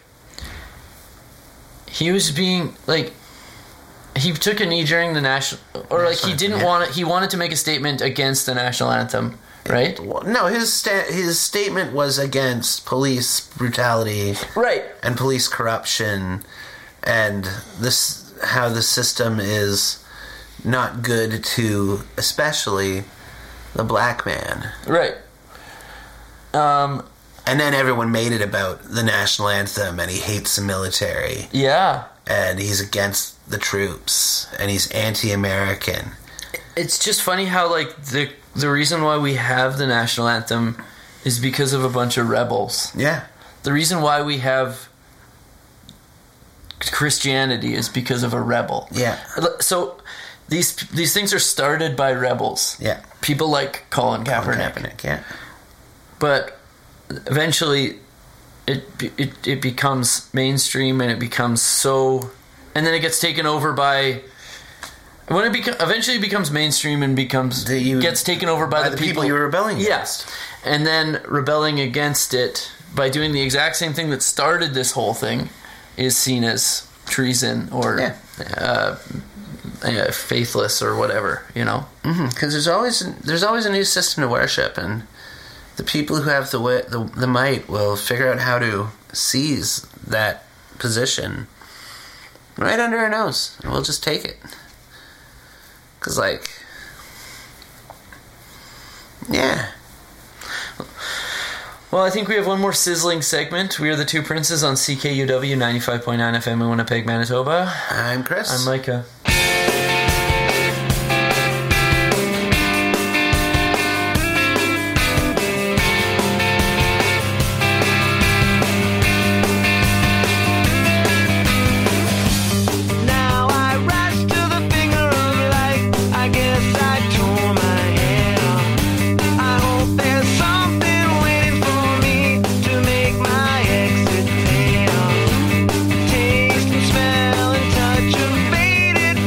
he was being, like, he took a knee during the national, or, like, he National didn't anthem, yeah. want to, he wanted to make a statement against the national anthem, right? Well, no, his sta- his statement was against police brutality Right. and police corruption, and this how the system is not good to, especially the black man. Right. Um, And then everyone made it about the national anthem, and he hates the military, yeah. and he's against the troops, and he's anti-American. It's just funny how, like, the the reason why we have the national anthem is because of a bunch of rebels. Yeah, The reason why we have Christianity is because of a rebel. yeah, So these these things are started by rebels. yeah. People like Colin Kaepernick. Kaepernick, yeah. But eventually it, be- it it becomes mainstream and it becomes so, and then it gets taken over by, when it becomes eventually it becomes mainstream and becomes The- you- gets taken over by, by the, the people you're rebelling Yes. And then rebelling against it by doing the exact same thing that started this whole thing is seen as treason or Yeah. uh, uh, faithless or whatever, you know. Because there's always there's always a new system to worship, and the people who have the, wi- the the might will figure out how to seize that position right under our nose, and we'll just take it. Because, like, yeah, Well, I think we have one more sizzling segment. We are the Two Princes on C K U W ninety-five point nine F M in Winnipeg, Manitoba. I'm Chris. I'm Micah. Now I rise to the finger of light. I guess I tore my hair. I hope there's something waiting for me to make my exit pale. Taste and smell and touch of faded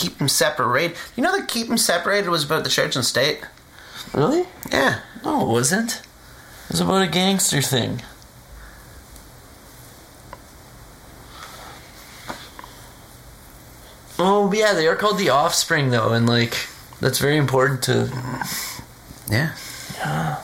Keep 'Em Separated. You know that Keep 'Em Separated was about the church and state? Really? Yeah. No, it wasn't. It was about a gangster thing. Oh, yeah, they are called The Offspring, though, and, like, that's very important to... Yeah. Yeah.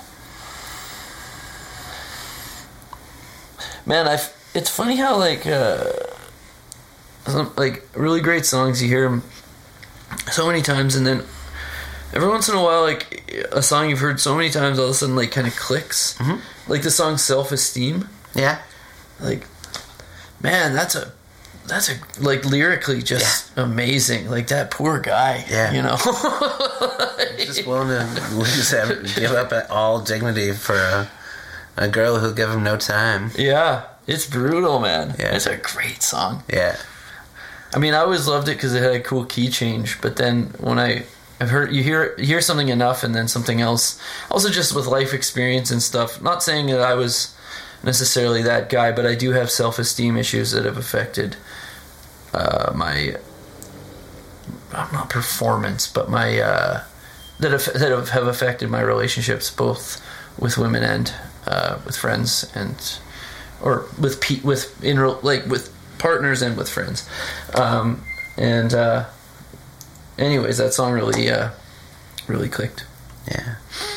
Man, I it's funny how, like, uh, some, like, really great songs, you hear them so many times, and then every once in a while, like, a song you've heard so many times all of a sudden, like, kind of clicks. Mm-hmm. Like the song Self-Esteem. Yeah. Like, man, that's a... That's a like lyrically just yeah. amazing. Like that poor guy, yeah. you know, just willing to lose every, give up all dignity for a, a girl who'll give him no time. Yeah, it's brutal, man. Yeah. It's a great song. Yeah, I mean, I always loved it because it had a cool key change. But then when I I've heard you hear you hear something enough, and then something else. Also, just with life experience and stuff. Not saying that I was necessarily that guy, but I do have self-esteem issues that have affected uh, my not performance, but my uh, that have, that have, have affected my relationships, both with women and uh, with friends, and or with pe- with in like with partners and with friends. Um, and uh, anyways, that song really uh, really clicked. Yeah.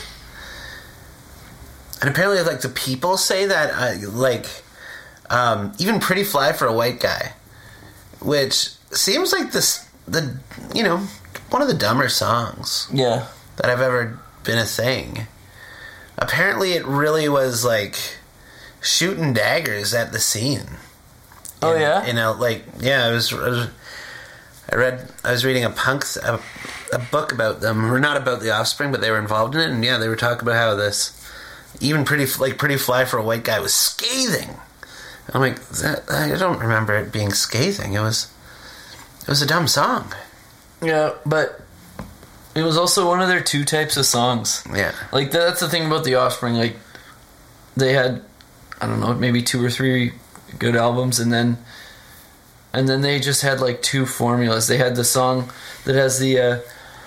And apparently, like, the people say that, uh, like, um, even Pretty Fly for a White Guy, which seems like this, the, you know, one of the dumber songs Yeah. that I've ever been a thing. Apparently, it really was, like, shooting daggers at the scene. Oh, In- yeah? You know, like, yeah, I was, I was, I read, I was reading a punk, a, a book about them, or not about the Offspring, but they were involved in it, and yeah, they were talking about how this, even pretty like Pretty Fly for a White Guy was scathing. I'm like, that, I don't remember it being scathing. It was, it was a dumb song. Yeah, but it was also one of their two types of songs. Yeah, Like, that's the thing about The Offspring. Like, they had, I don't know, maybe two or three good albums, and then and then they just had, like, two formulas. They had the song that has the, uh,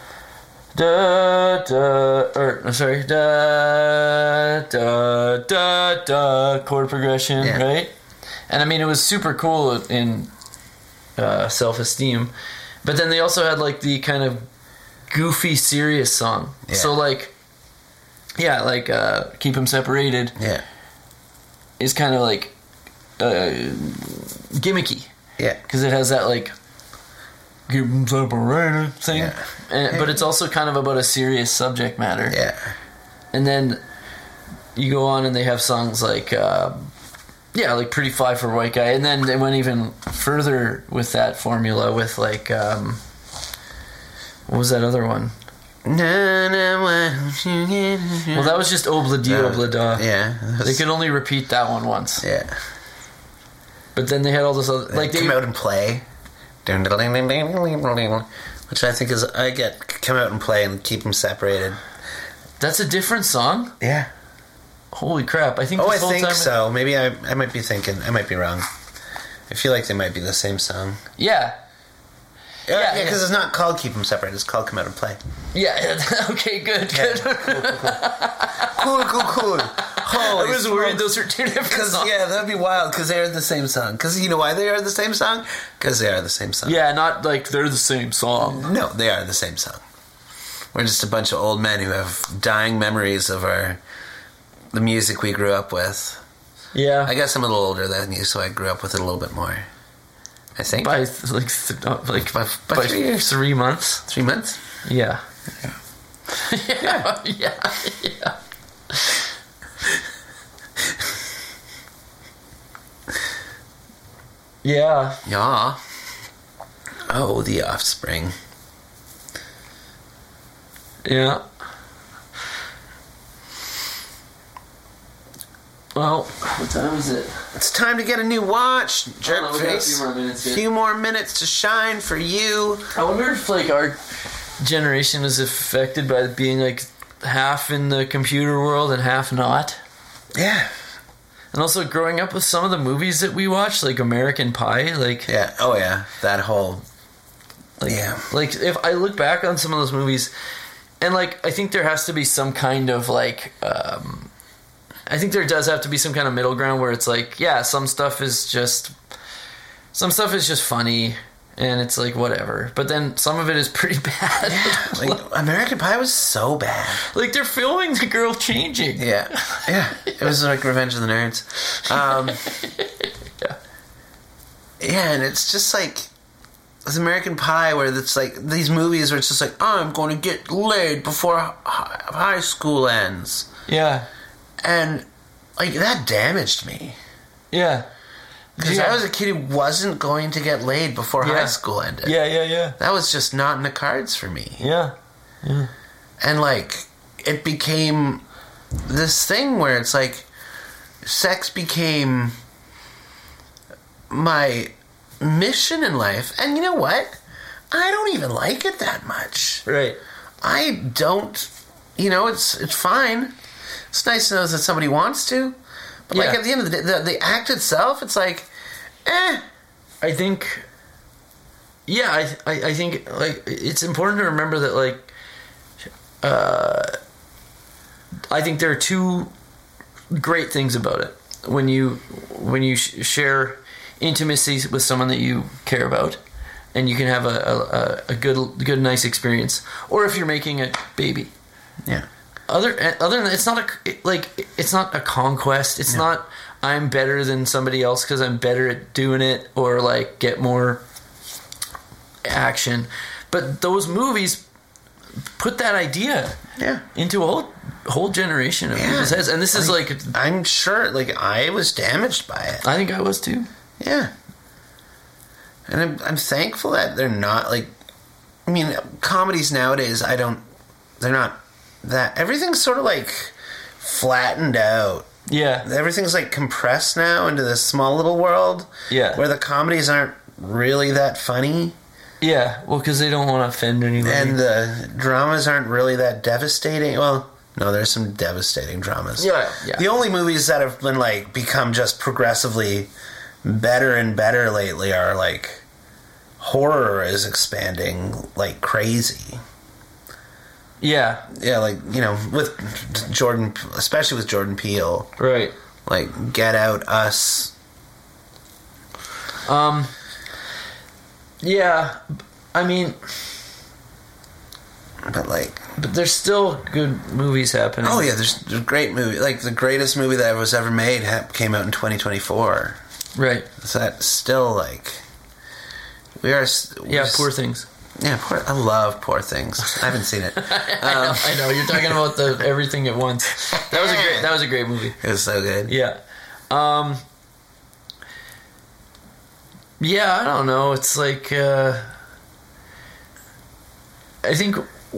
da, da, or, no, sorry, da, da, da, da, chord progression, Yeah. right? And, I mean, it was super cool in uh, Self-Esteem. But then they also had, like, the kind of goofy, serious song. Yeah. So, like, yeah, like, uh, Keep 'Em Separated yeah, is kind of, like, uh, gimmicky. yeah, Because it has that, like, Keep 'Em Separated thing. Yeah. And, but it's also kind of about a serious subject matter. yeah, And then you go on and they have songs like, uh, yeah, like Pretty Fly for a White Guy. And then they went even further with that formula with, like, um, what was that other one? Na, na, why don't you get- Well, that was just Obla Di Uh, Obla Da. Yeah, that They was- could only repeat that one once. yeah. But then they had all this other... Like, they... Come Out and Play, which I think is I get Come Out and Play and Keep 'Em Separated. That's a different song? Yeah. Holy crap. I think Oh, I this whole think time... so. Maybe I I might be thinking. I might be wrong. I feel like they might be the same song. Yeah. Yeah, Yeah, yeah, because yeah. it's not called Keep 'Em Separated. It's called Come Out and Play. Yeah. Okay, good, Yeah, good. Cool, cool, cool. Holy I was worried smokes. those were two different Because songs. yeah, that'd be wild. Because they are the same song. Because you know why they are the same song? Because they are the same song. Yeah, not like they're the same song. No, they are the same song. We're just a bunch of old men who have dying memories of our the music we grew up with. Yeah. I guess I'm a little older than you, so I grew up with it a little bit more. I think By th- like th- uh, like By- by by three years. three months. three months. Yeah. Yeah. Yeah. Yeah. Yeah. Yeah. Oh, The Offspring. Yeah. Well, what time is it? It's time to get a new watch, jerk Oh, we got a face. few more minutes here. Few more minutes to shine for you. I wonder if like our generation is affected by being like half in the computer world and half not. Yeah. And also growing up with some of the movies that we watched, like American Pie, like Yeah. Oh, yeah. That whole Like, Yeah. like if I look back on some of those movies, and like I think there has to be some kind of like, um, I think there does have to be some kind of middle ground where it's like, yeah, some stuff is just, some stuff is just funny, and it's like whatever. But then some of it is pretty bad. Like American Pie was so bad. Like they're filming the girl changing. Yeah, yeah. It was like Revenge of the Nerds. Um, Yeah. yeah, and it's just like it's American Pie, where it's like these movies where it's just like, oh, I'm going to get laid before hi- high school ends, Yeah. and like that damaged me Yeah. because Yeah. I was a kid who wasn't going to get laid before Yeah. high school ended. Yeah, yeah, yeah. That was just not in the cards for me. Yeah. And like it became this thing where it's like sex became my mission in life, and you know what, I don't even like it that much. Right. I don't, you know, it's it's fine. It's nice to know that somebody wants to, but like Yeah. at the end of the day, the, the act itself, it's like, eh. I think, yeah, I, I, I think like it's important to remember that like, uh, I think there are two great things about it when you when you sh- share intimacy with someone that you care about, and you can have a, a, a good good nice experience, or if you're making a baby. Yeah. Other other than that, it's not a like it's not a conquest. It's not I'm better than somebody else because I'm better at doing it or like get more action. But those movies put that idea Yeah. into a whole whole generation of Yeah. people's heads, and this is like I'm sure, like, I was damaged by it. I think I was too. Yeah. And I'm, I'm thankful that they're not, like, I mean, comedies nowadays, I don't, they're not that, everything's sort of, like, flattened out. Yeah, Everything's, like, compressed now into this small little world. Yeah. Where the comedies aren't really that funny. yeah. Well, because they don't want to offend anybody. And the dramas aren't really that devastating. Well, no, there's some devastating dramas. Yeah, yeah. The only movies that have been, like, become just progressively better and better lately are, like, horror is expanding like crazy. yeah, Yeah, like, you know, with Jordan, especially with Jordan Peele. right. Like, Get Out, Us. Um. Yeah, I mean, But, like, but there's still good movies happening. oh, yeah, there's, there's great movie. Like, the greatest movie that was ever made ha- came out in twenty twenty-four. Right. So that's still, like, we are... s- Yeah, we're Poor s- Things. Yeah, poor, I love Poor Things. I haven't seen it. I, know, I know. You're talking about the Everything at Once. That was a great. That was a great movie. It was so good. Yeah. Um. Yeah, I don't know. It's like uh, I think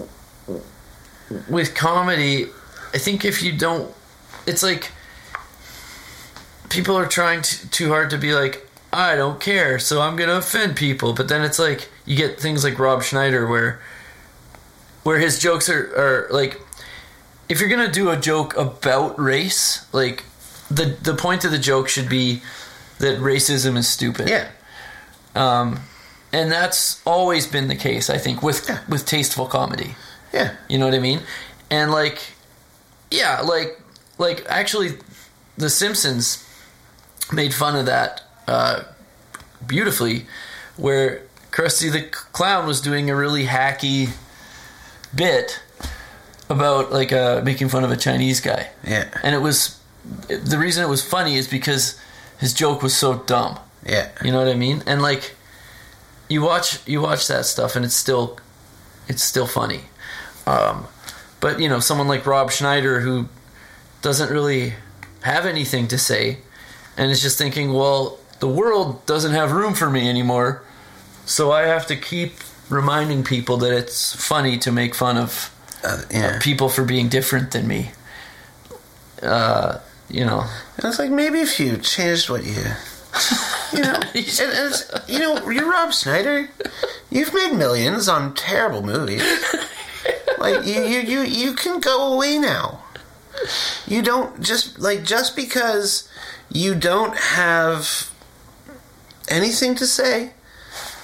with comedy, I think if you don't, it's like people are trying t- too hard to be like, I don't care, so I'm gonna offend people. But then it's like you get things like Rob Schneider, where where his jokes are, are like, if you're gonna do a joke about race, like the the point of the joke should be that racism is stupid. Yeah. Um, and that's always been the case, I think, with Yeah. with tasteful comedy. Yeah. You know what I mean? And like, yeah, like like actually, The Simpsons made fun of that uh, beautifully, where Krusty the Clown was doing a really hacky bit about like uh, making fun of a Chinese guy. Yeah. And it was the reason it was funny is because his joke was so dumb. Yeah. You know what I mean? And like, you watch you watch that stuff, and it's still it's still funny. Um, but you know, someone like Rob Schneider who doesn't really have anything to say, and is just thinking, well, the world doesn't have room for me anymore, so I have to keep reminding people that it's funny to make fun of Uh, yeah. uh, people for being different than me. Uh, you know, And it's like, maybe if you changed what you... You know, and it's, you know, you're Rob Schneider. You've made millions on terrible movies. Like, you, you, you, you can go away now. You don't just, like, just because you don't have anything to say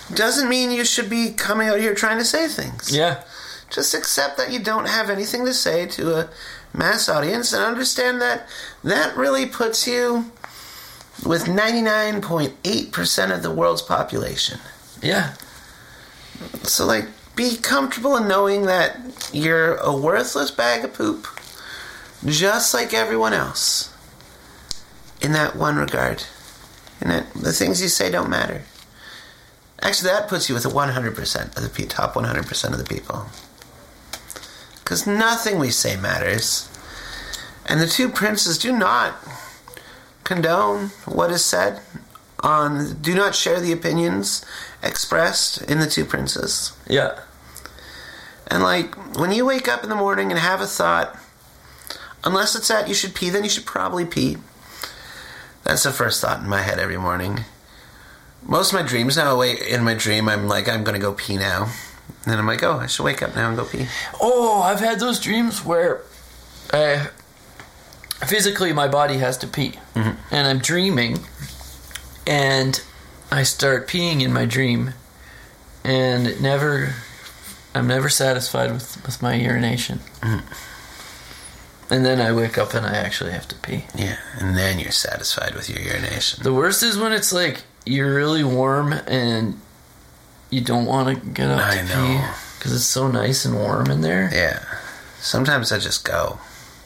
doesn't mean you should be coming out here trying to say things. Yeah. Just accept that you don't have anything to say to a mass audience and understand that that really puts you with ninety-nine point eight percent of the world's population. Yeah. So, like, be comfortable in knowing that you're a worthless bag of poop, just like everyone else, in that one regard. And that the things you say don't matter. Actually, that puts you with the one hundred percent of the pe- top one hundred percent of the people. Because nothing we say matters. And the two princes do not condone what is said on, do not share the opinions expressed in the two princes. Yeah. And like, when you wake up in the morning and have a thought, unless it's that you should pee, then you should probably pee. That's the first thought in my head every morning. Most of my dreams now, wait, in my dream, I'm like, I'm going to go pee now. And then I'm like, oh, I should wake up now and go pee. Oh, I've had those dreams where I, physically my body has to pee. Mm-hmm. And I'm dreaming, and I start peeing in my dream, and it never, I'm never satisfied with, with my urination. Mm-hmm. And then I wake up and I actually have to pee. Yeah, and then you're satisfied with your urination. The worst is when it's like, you're really warm and you don't want to get up I to know. pee because it's so nice and warm in there. Yeah. Sometimes I just go.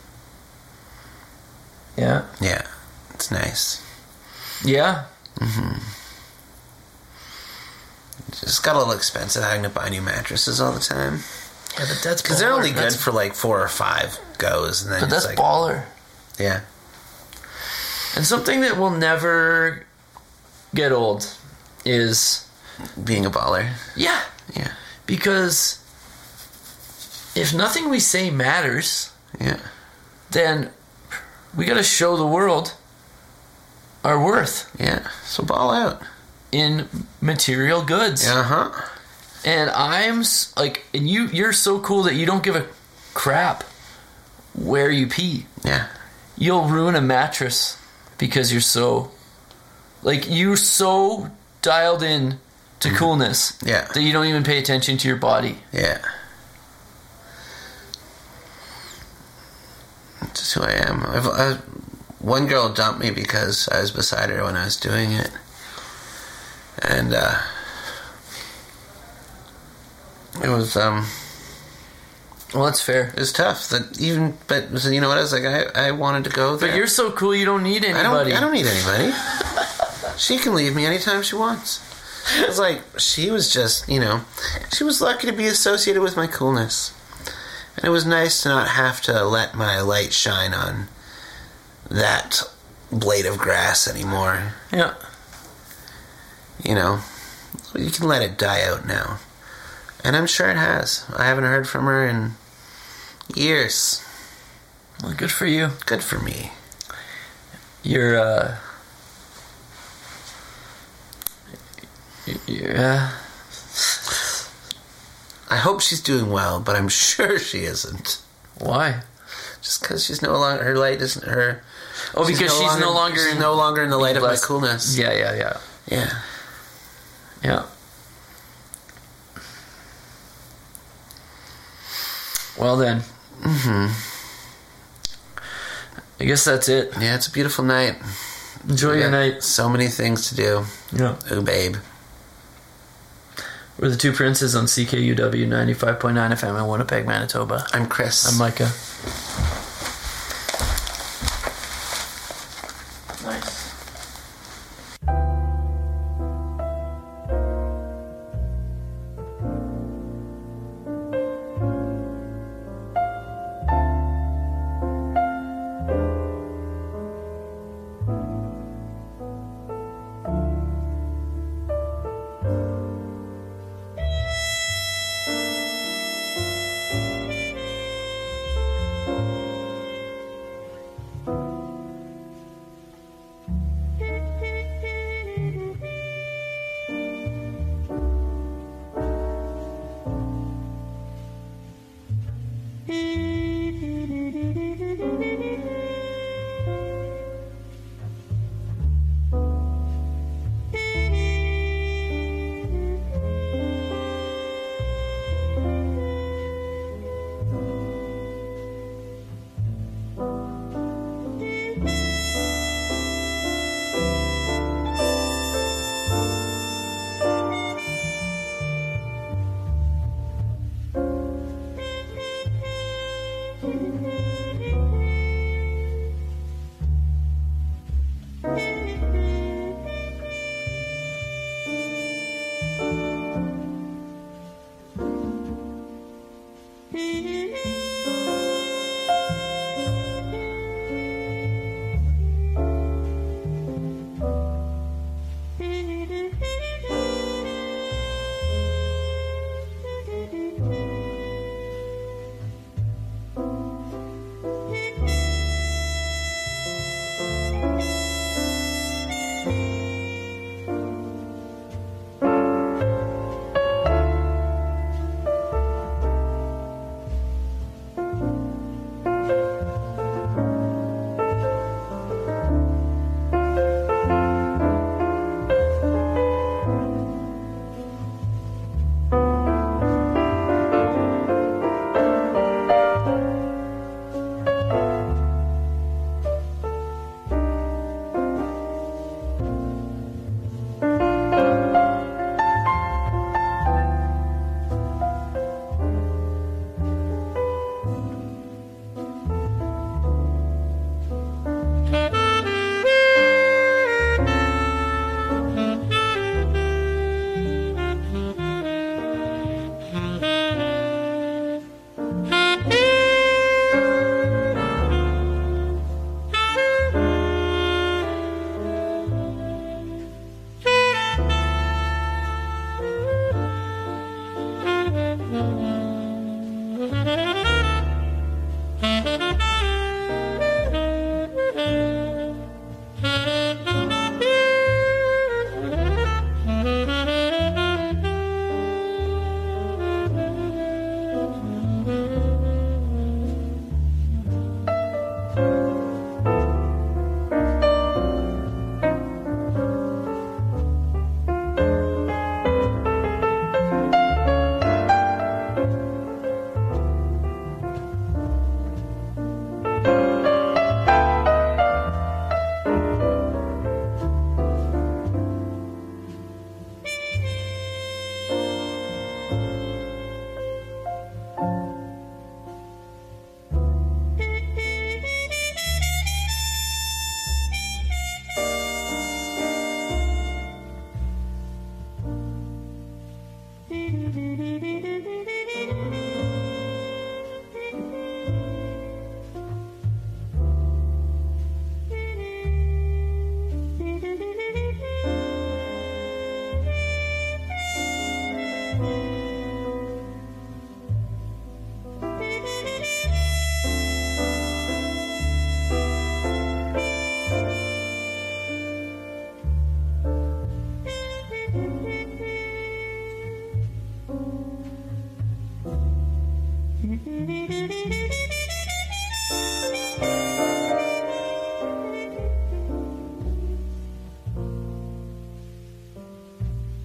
Yeah. Yeah. It's nice. Yeah. It's just got a little expensive having to buy new mattresses all the time. Yeah, but that's Because they're baller. only good That's- for like four or five goes. And then But it's that's like, baller. yeah. And something that will never get old is, Being a baller. yeah, Yeah. because if nothing we say matters, Yeah. then we got to show the world our worth Yeah. So ball out. in material goods. Uh huh. And I'm s- like, and you, you're so cool that you don't give a crap where you pee. Yeah. You'll ruin a mattress because you're so, like, you're so dialed in to coolness Yeah. that you don't even pay attention to your body. Yeah. That's just who I am. I've, I, one girl dumped me because I was beside her when I was doing it. And, uh, it was, um, Well, that's fair. it was tough. That even, but, you know what, I was like, I, I wanted to go there. But you're so cool, you don't need I don't, anybody. I don't need anybody. She can leave me anytime she wants. It's like, she was just, you know, she was lucky to be associated with my coolness. And it was nice to not have to let my light shine on that blade of grass anymore. Yeah. You know, you can let it die out now. And I'm sure it has. I haven't heard from her in years. Well, good for you. Good for me. You're, uh... You're, uh... I hope she's doing well, but I'm sure she isn't. Why? Just because she's no longer, her light isn't her. Oh, because she's no longer she's in- no longer in the light of my Bless- coolness. Yeah, yeah, yeah. Yeah. Yeah. Well then. Mm-hmm. I guess that's it. Yeah, it's a beautiful night. Enjoy We your got night. So many things to do. Yeah. Ooh, babe. We're the Two Princes on C K U W ninety-five point nine F M in Winnipeg, Manitoba. I'm Chris. I'm Micah. Nice.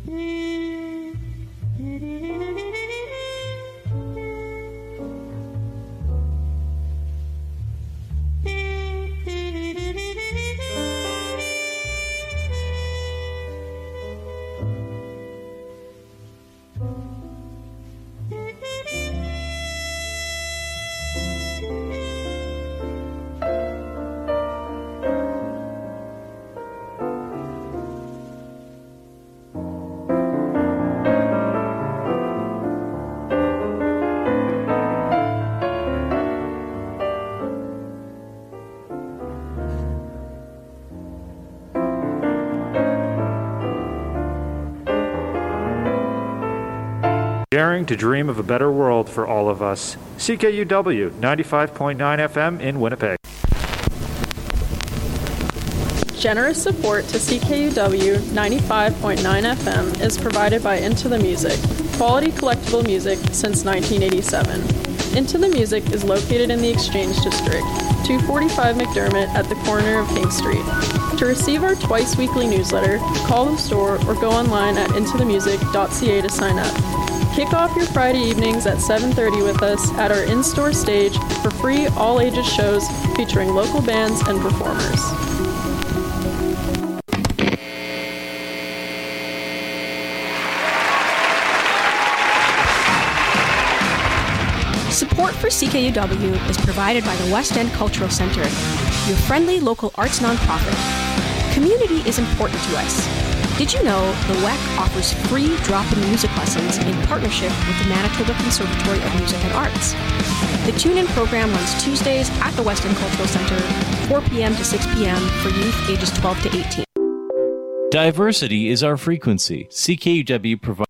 Daring to dream of a better world for all of us. C K U W ninety-five point nine F M in Winnipeg. Generous support to C K U W ninety-five point nine F M is provided by Into the Music, quality collectible music since nineteen eighty-seven. Into the Music is located in the Exchange District, two forty-five McDermott at the corner of King Street. To receive our twice-weekly newsletter, call the store or go online at into the music dot c a to sign up. Kick off your Friday evenings at seven thirty with us at our in-store stage for free all-ages shows featuring local bands and performers. Support for C K U W is provided by the West End Cultural Center, your friendly local arts nonprofit. Community is important to us. Did you know the W E C offers free drop-in music lessons in partnership with the Manitoba Conservatory of Music and Arts? The Tune-In program runs Tuesdays at the West End Cultural Center, four p.m. to six p.m. for youth ages twelve to eighteen. Diversity is our frequency. C K U W provides